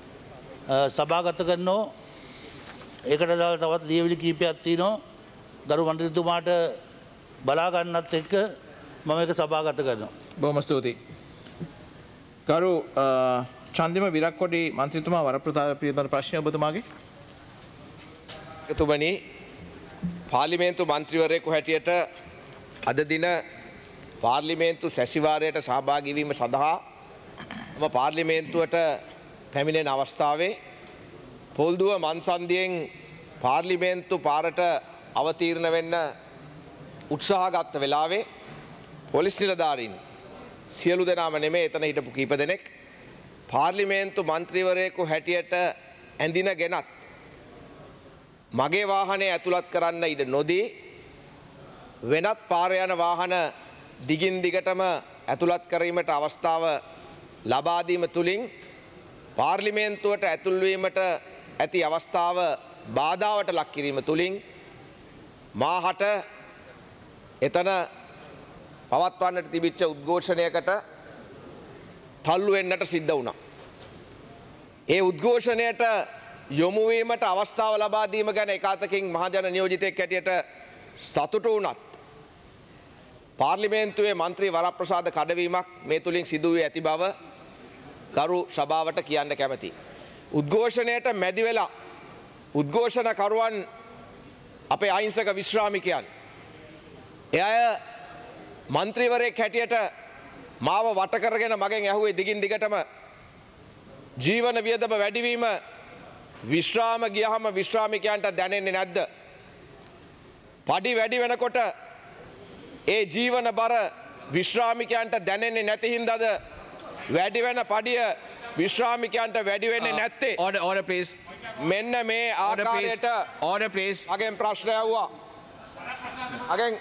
සභාගත කරනෝ. ඒකට අදාළ තවත් ලියවිලි කීපයක් තියෙනවා. ගරු මන්ත්‍රීතුමාට බලා ගන්නත් එක්ක මම ඒක සභාගත කරනවා. බොහොම ස්තුතියි. ගරු චන්දිම විරක්කොඩි මන්ත්‍රීතුමා වරප්‍රසාද පිළිබඳ ප්‍රශ්නය ඔබතුමාගේ. එතුමනි පාර්ලිමේන්තු මන්ත්‍රීවරයෙකු හැටියට අද දින පාර්ලිමේන්තු සැසිවාරයට සහභාගී වීම සඳහා මම පාර්ලිමේන්තුවට පැමිණෙන අවස්ථාවේ පොල්දුව මන්සන්දියෙන් පාර්ලිමේන්තු පාරට අවතීර්ණ වෙන්න උත්සාහ ගත්ත වෙලාවේ පොලිස් නිලධාරීන් සියලු දෙනාම නෙමේ එතන හිටපු කීප දෙනෙක් පාර්ලිමේන්තු මන්ත්‍රීවරයෙකු හැටියට ඇඳින ගෙනත් මගේ වාහනේ ඇතුළත් කරන්න ඉඩ නොදී වෙනත් පාර යන වාහන දිගින් දිගටම ඇතුළත් කිරීමට අවස්ථාව ලබා දීම තුලින් පාර්ලිමේන්තුවට ඇතුල් වීමට ඇති අවස්ථාව බාධාවට ලක් කිරීම තුලින් මාහට එතන පවත්වන්නට තිබිච්ච උද්ඝෝෂණයකට තල්ලු වෙන්නට සිද්ධ වුණා. ඒ උද්ඝෝෂණයට යොමු වීමට අවස්ථාව ලබා දීම ගැන එකාතකින් මහජන නියෝජිතයෙක් හැටියට සතුටු වුණත් පාර්ලිමේන්තුවේ මන්ත්‍රී වරප්‍රසාද කඩවීමක් මේ තුලින් සිදු වී ඇති බව ගරු සභාවට කියන්න කැමැතියි. උද්ඝෝෂණයට මැදි වෙලා උද්ඝෝෂණකරුවන් අපේ අහිංසක විශ්‍රාමිකයන් එය මන්ත්‍රීවරයෙක් හැටියට මාව වට කරගෙන මගෙන් ඇහුවේ දිගින් දිගටම ජීවන වියදම වැඩිවීම විශ්‍රාම ගියහම විශ්‍රාමිකයන්ට දැනෙන්නේ නැද්ද? පඩි වැඩි වෙනකොට ඒ ජීවන බර විශ්‍රාමිකයන්ට දැනෙන්නේ නැති හින්දාද වැඩි වෙන පඩිය විශ්‍රාමිකයන්ට වැඩි වෙන්නේ නැත්තේ? order order please. මෙන්න මේ ආකාරයට order please. අගෙන් ප්‍රශ්න ඇහුවා. අගෙන්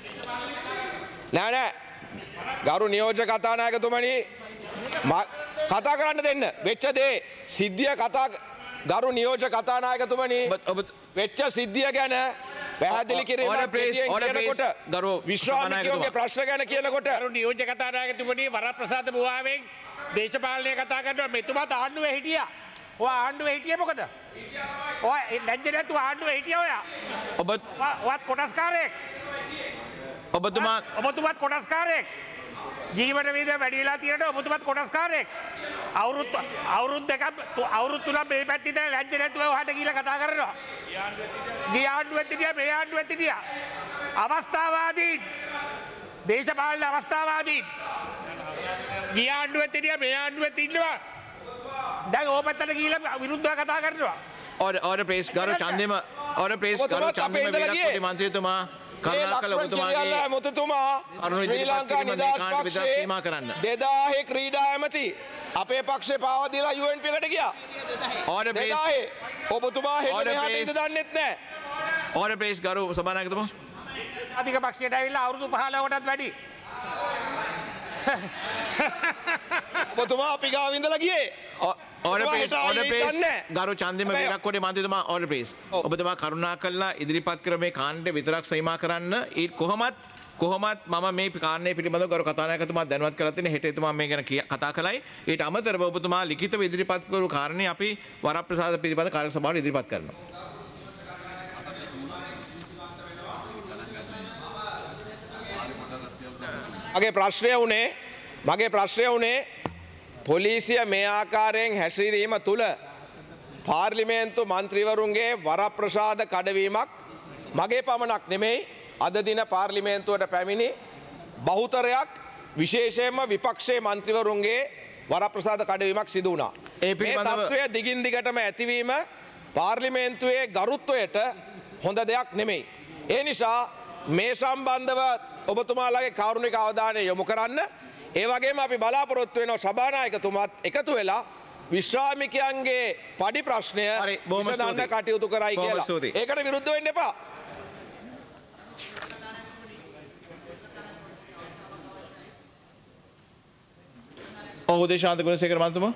නෑ නෑ ගරු නියෝජ්‍ය කතානායකතුමනි කතා කරන්න දෙන්න. වෙච්ච දේ සිද්ධිය කතා ගරු නියෝජ්‍ය කතානායකතුමනි වෙච්ච සිද්ධිය ගැන පැහැදිලි කිරීමක් කියනකොට ගරු විශ්‍රාමිකයෝගේ ප්‍රශ්න ගැන කියනකොට ගරු නියෝජ්‍ය කතානායකතුමනි වරප්‍රසාද බුවාවෙන් දේශපාලනය කතා කරනවා. මෙතුමාත් ආණ්ඩුවේ හිටියා. ඔය ආණ්ඩුවේ හිටියේ මොකද? ඔය ලැජ්ජ නැතුව ආණ්ඩුවේ හිටියා ඔයා. ඔබ ඔයත් කොටස්කාරයෙක්. ඔබතුමා ඔබතුමාත් කොටස්කාරයෙක්. ජීවන වියදම වැඩි වෙලා තියෙනට ඔබතුමාත් කොටස්කාරයෙක්. අවුරුදු අවුරුදු දෙකක් අවුරුදු තුනක් මේ පැත්තේ ඉඳලා ලැජ්ජ නැතුව ඔහාට ගිහලා කතා කරනවා. ගිය ආණ්ඩුවෙත් හිටියා මේ ආණ්ඩුවෙත් හිටියා. අවස්ථාවාදීන් දේශපාලන අවස්ථාවාදීන් ගිය ආණ්ඩුවෙත් හිටියා මේ ආණ්ඩුවෙත් ඉන්නවා. දැන් ඕ පැත්තට ගිහලා විරුද්ධව කතා කරනවා. order order please ගරු චන්දිම order please ගරු චන්දිම වීරක්කොඩි මන්ත්‍රීතුමා කරුණාකර ඔබතුමාගේ මුතුතුමා ශ්‍රී ලංකා නිදහස් පක්ෂයේ දෙදාහේ ක්‍රීඩා ඇමති අපේ පක්ෂේ පාවා දීලා යූ එන් පී එකට ගියා. order please දෙදාහේ ඔබතුමා හෙට මෙහාට ඉඳ දන්නෙත් නැහැ. order please ගරු සභානායකතුමා අධික පක්ෂයට ඇවිල්ලා අවුරුදු පහළොවකටත් වැඩි. ඔබතුමා අපි ගාව ඉඳලා ගියේ. order please order please ගරු චන්දිම වීරක්කොඩි මන්ත්‍රීතුමා order please ඔබතුමා කරුණා කළා ඉදිරිපත් කර මේ කාණ්ඩේ විතරක් සීමා කරන්න. ඊ කොහොමත් කොහොමත් මම මේ කාරණේ පිළිබඳව ගරු කතානායකතුමා දැනුවත් කරලා තියෙන හෙට එතුමා මේ ගැන කතා කළයි. ඊට අමතරව ඔබතුමා ලිඛිතව ඉදිරිපත් කරු කාරණේ අපි වරප්‍රසාද පිළිබඳ කාර්ය සභාවට ඉදිරිපත් කරනවා. මගේ ප්‍රශ්නය වුණේ මගේ ප්‍රශ්නය වුණේ පොලිසිය මේ ආකාරයෙන් හැසිරීම තුළ පාර්ලිමේන්තු මන්ත්‍රීවරුන්ගේ වරප්‍රසාද කඩවීමක් මගේ පමණක් නෙමෙයි අද දින පාර්ලිමේන්තුවට පැමිණි බහුතරයක් විශේෂයෙන්ම විපක්ෂයේ මන්ත්‍රීවරුන්ගේ වරප්‍රසාද කඩවීමක් සිදු වුණා. මේ තත්ත්වය දිගින් දිගටම ඇතිවීම පාර්ලිමේන්තුවේ ගරුත්වයට හොඳ දෙයක් නෙමෙයි. ඒ නිසා මේ සම්බන්ධව ඔබතුමාලාගේ කාරුණික අවධානය යොමු කරන්න. ඒ වගේම අපි බලාපොරොත්තු වෙනවා සභානායකතුමාත් එකතු වෙලා විශ්‍රාමිකයන්ගේ පඩි ප්‍රශ්නය විසඳන්න කටයුතු කරයි කියලා. ඒකට විරුද්ධ වෙන්න එපා. ඔව් දේශාන්ත ගුණසේකර මන්තුමා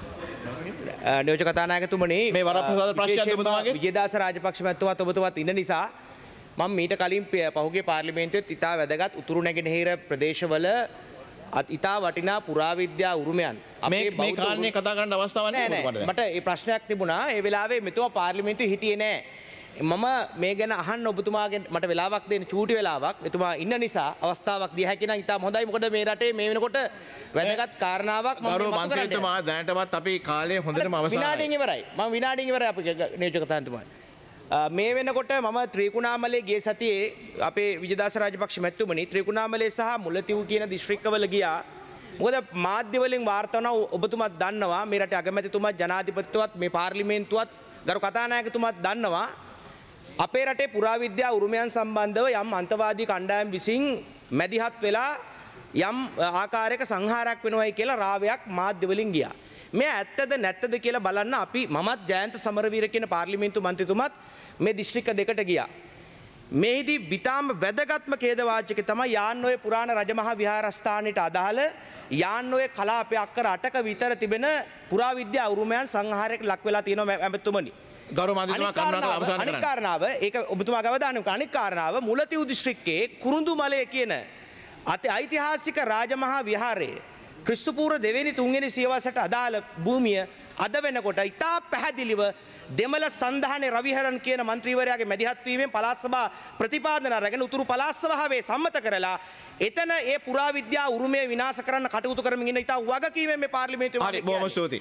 නියෝජක කතානායකතුමනි මේ වරප්‍රසාද ප්‍රශ්නයක්ද ඔබතුමාගේ? විජේදාස රාජපක්ෂ මැතිතුමාත් ඔබතුමාත් ඉන්න නිසා මම මීට කලින් පහුගිය පාර්ලිමේන්තුවේ ඉතා වැදගත් උතුරු නැගෙනහිර ප්‍රදේශවල ඉතා වටිනා පුරාවිද්‍යා උරුමයන් මේ මේ කාරණේ කතා කරන්න අවස්ථාවක් නැහැ මට ඒ ප්‍රශ්නයක් තිබුණා. ඒ වෙලාවේ මෙතුමා පාර්ලිමේන්තුවේ හිටියේ නැහැ. මම මේ ගැන අහන්න ඔබතුමාගෙන් මට වෙලාවක් දෙන්න චූටි වෙලාවක් එතුමා ඉන්න නිසා අවස්ථාවක් දිය හැකි නම් ඉතාම හොඳයි. මොකද මේ රටේ මේ වෙනකොට වැදගත් කාරණාවක් මම ගරු මන්ත්‍රීතුමා දැනටමත් අපි කාලය හොඳටම අවසන් විනාඩියෙන් ඉවරයි. මම විනාඩියෙන් ඉවරයි අපේ නියෝජක කතාන්තුමා. මේ වෙනකොට මම ත්‍රිකුණාමලේ ගිය සතියේ අපේ විජේදාස රාජපක්ෂ මැතිතුමනි ත්‍රිකුණාමලේ සහ මුලතිව් කියන දිස්ත්‍රික්කවල ගියා. මොකද මාධ්‍ය වලින් වාර්තා වුණා ඔබතුමාත් දන්නවා මේ රටේ අගමැතිතුමාත් ජනාධිපතිතුමත් මේ පාර්ලිමේන්තුවත් ගරු කතානායකතුමාත් දන්නවා අපේ රටේ පුරාවිද්‍යා උරුමයන් සම්බන්ධව යම් අන්තවාදී කණ්ඩායම් විසින් මැදිහත් වෙලා යම් ආකාරයක සංහාරයක් වෙනවයි කියලා රාවයක් මාධ්‍ය වලින් ගියා. මේ ඇත්තද නැත්තද කියලා බලන්න අපි මමත් ජයන්ත සමරවීර කියන පාර්ලිමේන්තු මන්ත්‍රීතුමත් මේ දිස්ත්‍රික්ක දෙකට ගියා. මේදී විතාම වැදගත්ම ඛේදවාචකය තමයි යාන්ඔය පුරාණ රජමහා විහාරස්ථානයට අදාළ යාන්ඔය කලාපය අක්කර අටක විතර තිබෙන පුරාවිද්‍යා උරුමයන් සංහාරයකට ලක් වෙලා තියෙනවා ඇමතුමනි. ගරු මන්ත්‍රීතුමා කරුණාකර අවසන් කරන්න. අනික් කාරණාව ඒක ඔබතුමාගේ අවධානය අනික් කාරණාව මුලතිව් දිස්ත්‍රික්කයේ කුරුඳුමලය කියන අති ඓතිහාසික රාජමහා විහාරයේ ක්‍රිස්තුපූර්ව දෙවෙනි තුන්වෙනි සියවසට අදාළ භූමිය අද වෙනකොට ඉතා පැහැදිලිව දෙමළ සංධානයේ රවිහරන් කියන මන්ත්‍රීවරයාගේ මැදිහත් වීමෙන් පළාත් සභා ප්‍රතිපාදන අරගෙන උතුරු පළාත් සභාවේ සම්මත කරලා එතන ඒ පුරාවිද්‍යා උරුමය විනාශ කරන්න කටයුතු කරමින් ඉන්න ඉතා වගකීමෙන් මේ පාර්ලිමේන්තුවේ හරි බොහොම ස්තුතියි.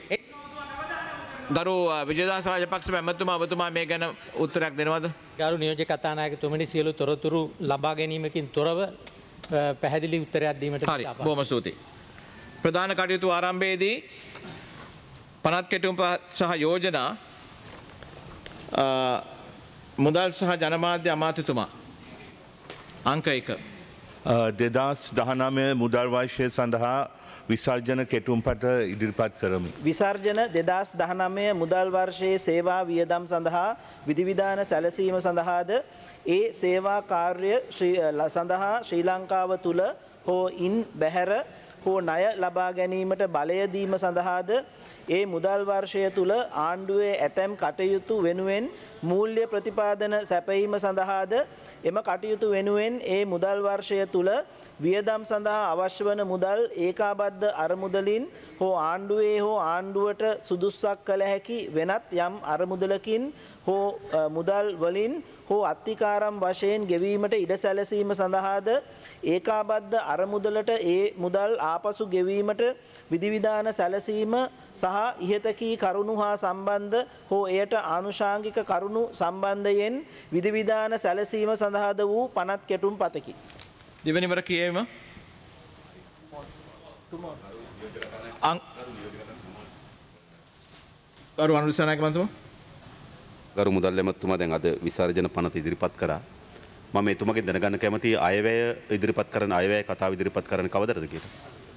ගරු විජේදාස රාජපක්ෂ මැතිතුමා ඔබතුමා මේ ගැන උත්තරයක් දෙනවද? ගරු නියෝජක කතානායකතුමනි සියලු තොරතුරු ලබා ගැනීමකින් තොරව පැහැදිලි උත්තරයක් දීමට හරි බොහොම ස්තුතියි. ප්‍රධාන කටයුතු ආරම්භයේදී පනත් කෙටුම් සහ යෝජනා මුදල් සහ ජනමාධ්‍ය අමාත්‍යතුමා අංක එක දෙදස් දහනමය මුදල් වර්ෂය සඳහා විසර්ජන කෙටුම්පට ඉදිරිපත් කරමු. විසර්ජන දෙදස් දහනමය මුදල් වර්ෂයේ සේවා වියදම් සඳහා විධිවිධාන සැලසීම සඳහාද ඒ සේවා කාර්ය සඳහා ශ්‍රී ලංකාව තුළ හෝ ඉන් බැහැර හෝ ණය ලබා ගැනීමට බලය දීම සඳහාද ඒ මුදල් වර්ෂය තුළ ආණ්ඩුවේ ඇතැම් කටයුතු වෙනුවෙන් මූල්‍ය ප්‍රතිපාදන සැපයීම සඳහාද එම කටයුතු වෙනුවෙන් ඒ මුදල් වර්ෂය තුළ වියදම් සඳහා අවශ්‍ය වන මුදල් ඒකාබද්ධ අරමුදලින් හෝ ආණ්ඩුවේ හෝ ආණ්ඩුවට සුදුස්සක් කළ හැකි වෙනත් යම් අරමුදලකින් හෝ මුදල් වලින් හෝ අත්තිකාරම් වශයෙන් ගෙවීමට ඉඩ සැලසීම සඳහාද ඒකාබද්ධ අරමුදලට ඒ මුදල් ආපසු ගෙවීමට විධිවිධාන සැලසීම සහ ඉහතකී කරුණු හා සම්බන්ධ හෝ එයට ආනුෂාංගික කරුණු සම්බන්ධයෙන් විධිවිධාන සැලසීම සඳහාද වූ පනත් කෙටුම් පතකි. දෙවැනි වර කියවීම ගරු අනුරසනායක මන්තුමා ගරු මුදල් ඇමතුමා දැන් අද විසර්ජන පනත ඉදිරිපත් කරා. මම එතුමගෙන් දැනගන්න කැමති අයවැය ඉදිරිපත් කරන අයවැය කතාව ඉදිරිපත් කරන කවදටද කියලා.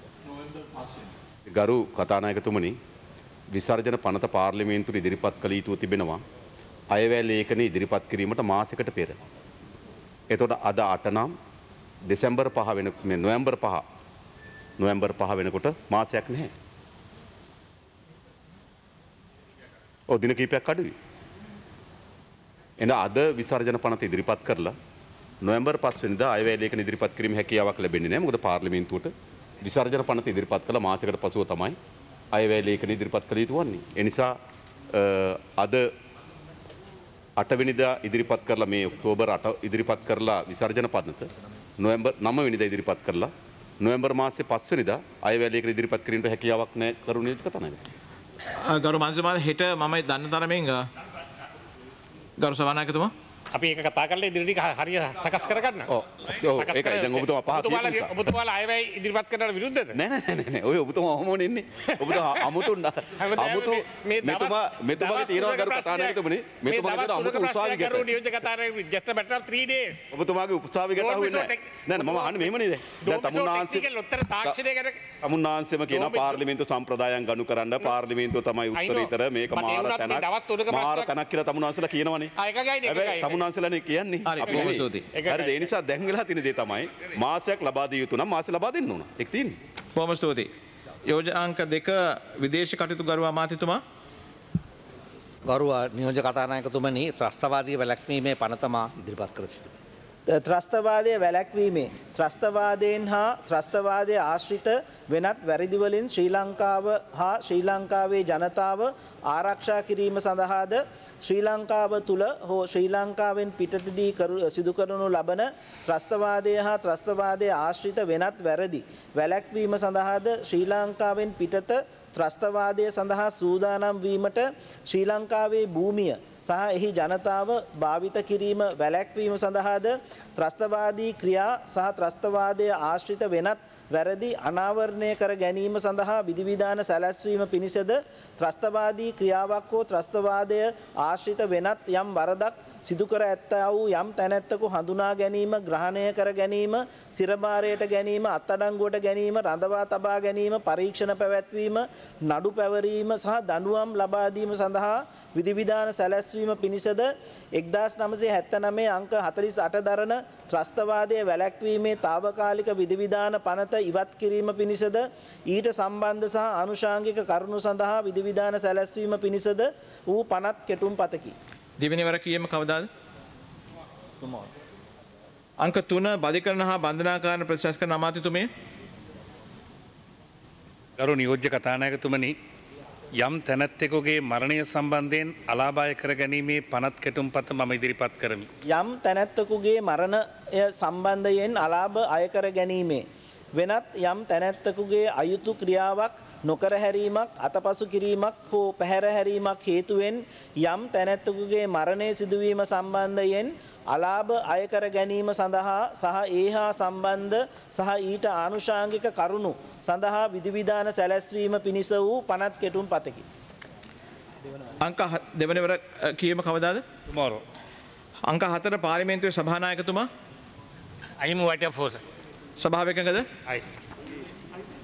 ගරු කතානායකතුමනි විසර්ජන පනත පාර්ලිමේන්තුවේ ඉදිරිපත් කළ යුතු තිබෙනවා අයවැය ලේඛන ඉදිරිපත් කිරීමට මාසයකට පෙර. එතකොට අද අට නම් දෙසැම්බර් පහ වෙන නොවැම්බර් පහ නොවැම්බර් පහ වෙනකොට මාසයක් නැහැ. ඔව් දින කිහිපයක් අඩුයි. එන අද විසර්ජන පනත ඉදිරිපත් කරලා නොවැම්බර් පහ වෙනිදා අයවැය ලේඛන ඉදිරිපත් කිරීම හැකියාවක් ලැබෙන්නේ නැහැ. මොකද පාර්ලිමේන්තුවට විසර්ජන පනත ඉදිරිපත් කළ මාසයකට පසුව තමයි අයවැය ලේඛන ඉදිරිපත් කළ යුතු වන්නේ. ඒ නිසා අද අට වෙනිදා ඉදිරිපත් කරලා මේ ඔක්තෝබර් අට ඉදිරිපත් කරලා විසර්ජන පනත නොවැම්බර් නව වෙනිදා ඉදිරිපත් කරලා නොවැම්බර් මාසේ පහ වෙනිදා අයවැය ලේඛන ඉදිරිපත් කිරීමට හැකියාවක් නැහැ කරු නියෝජිත කතානායකතුමා. ගරු මන්ත්‍රීතුමා හෙට මම දන්න තරමින් ගරු සභානායකතුමා අපි ඒක කතා කරලා ඉදිරියට හරිය සකස් කරගන්න. ඔව්. ඔව් ඒකයි දැන් ඔබතුමා පහ කියන නිසා. ඔබතුමාලා අයවැය ඉදිරිපත් කරනවට විරුද්ධද? නෑ නෑ නෑ නෑ. ඔය ඔබතුමා ඔහොම ඉන්නේ. ඔබතුමා අමුතුන් අමුතු මෙතුමා මෙතුමාගේ තියෙනවා ගරු කතානායකතුමනි. මෙතුමාගේ තියෙන අමුතු උසාවි ගැට. ගරු නියෝජ්‍ය කතානායක just a matter of three days. ඔබතුමාගේ උසාවි ගැට අහුවෙන්නේ නෑ. නෑ නෑ මම අහන්නේ මෙහෙමනේ දැන්. දැන් තමුන්නාන්සේ උත්තර තාක්ෂණය ගැන තමුන්නාන්සේම කියන පාර්ලිමේන්තු සම්ප්‍රදායන් ගනු කරන්න පාර්ලිමේන්තුව තමයි උත්තරීතර මේක මාර තැනක්. මාර තැනක් කියලා තමුන්නාන්සේලා කියනවනේ. ආ එකයි එකයි. තමුන්නාන්සේලානේ කියන්නේ. හරි ඒ නිසා දැන් වෙලා තියෙන දේ තමයි මාසයක් ලබා දිය යුතු නම් මාසෙ ලබා දෙන්න ඕන. ඒක තියෙන්නේ. බොහොම ස්තුතියි. යෝජනාංක දෙක විදේශ කටයුතු ගරු අමාත්‍යතුමා. ගරු නියෝජ්‍ය කතානායකතුමනි ත්‍රස්තවාදී වැළැක්වීමේ පනත මා ඉදිරිපත් කර සිටිනවා. ත්‍රස්තවාදය වැළැක්වීමේ ත්‍රස්තවාදයෙන් හා ත්‍රස්තවාදය ආශ්‍රිත වෙනත් වැරදිවලින් ශ්‍රී ලංකාව හා ශ්‍රී ලංකාවේ ජනතාව ආරක්ෂා කිරීම සඳහාද ශ්‍රී ලංකාව තුළ හෝ ශ්‍රී ලංකාවෙන් පිටතදී සිදු කරනු ලබන ත්‍රස්තවාදය හා ත්‍රස්තවාදය ආශ්‍රිත වෙනත් වැරදි වැළැක්වීම සඳහාද ශ්‍රී ලංකාවෙන් පිටත ත්‍රස්තවාදය සඳහා සූදානම් වීමට ශ්‍රී ලංකාවේ භූමිය සහ එහි ජනතාව භාවිත කිරීම වැළැක්වීම සඳහාද ත්‍රස්තවාදී ක්‍රියා සහ ත්‍රස්තවාදය ආශ්‍රිත වෙනත් වැරදි අනාවරණය කර ගැනීම සඳහා විධිවිධාන සැලැස්වීම පිණිසද ත්‍රස්තවාදී ක්‍රියාවක් හෝ ත්‍රස්තවාදය ආශ්‍රිත වෙනත් යම් වරදක් සිදු කර ඇත්තා වූ යම් තැනැත්තකු හඳුනා ගැනීම ග්‍රහණය කර ගැනීම සිරභාරයට ගැනීම අත්අඩංගුවට ගැනීම රඳවා තබා ගැනීම පරීක්ෂණ පැවැත්වීම නඩු පැවරීම සහ දඬුවම් ලබා දීම සඳහා විධිවිධාන සැලැස්වීම පිණිසද එක්දාස් නවසිය හැත්තනවය අංක හතළිස් අට දරන ත්‍රස්තවාදය වැළැක්වීමේ තාවකාලික විධිවිධාන පනත ඉවත් කිරීම පිණිසද ඊට සම්බන්ධ සහ අනුශාංගික කරුණු සඳහා විධිවිධාන සැලැස්වීම පිණිසද වූ පනත් කෙටුම් පතකි. දෙවෙනි වර කියීම කවදාද? අංක තුන බදිකරන හා බන්ධනාකාරණ ප්‍රතිශස් කරන අමාත්‍යතුමේ. ගරු නියෝජ්‍ය කතානායකතුමනි යම් තැනැත්තෙකුගේ මරණය සම්බන්ධයෙන් අලාභාය කර ගැනීමේ පනත් කෙටුම් පත මම ඉදිරිපත් කරමි. යම් තැනැත්තකුගේ මරණය සම්බන්ධයෙන් අලාභ අයකර ගැනීමේ වෙනත් යම් තැනැත්තකුගේ අයුතු ක්‍රියාවක් නොකර හැරීමක් අතපසු කිරීමක් හෝ පැහැර හැරීමක් හේතුවෙන් යම් තැනැත්තකුගේ මරණය සිදුවීම සම්බන්ධයෙන් අලාභ අයකර ගැනීම සඳහා සහ ඒ හා සම්බන්ධ සහ ඊට ආනුශාංගික කරුණු සඳහා විධිවිධාන සැලැස්වීම පිණිස වූ පනත් කෙටුම් පතකි. අංක දෙවන වර කියීම කවදාද? tomorrow. අංක හතර පාර්ලිමේන්තුවේ සභානායකතුමා. I am what a force. සභාව එකඟද? අයි.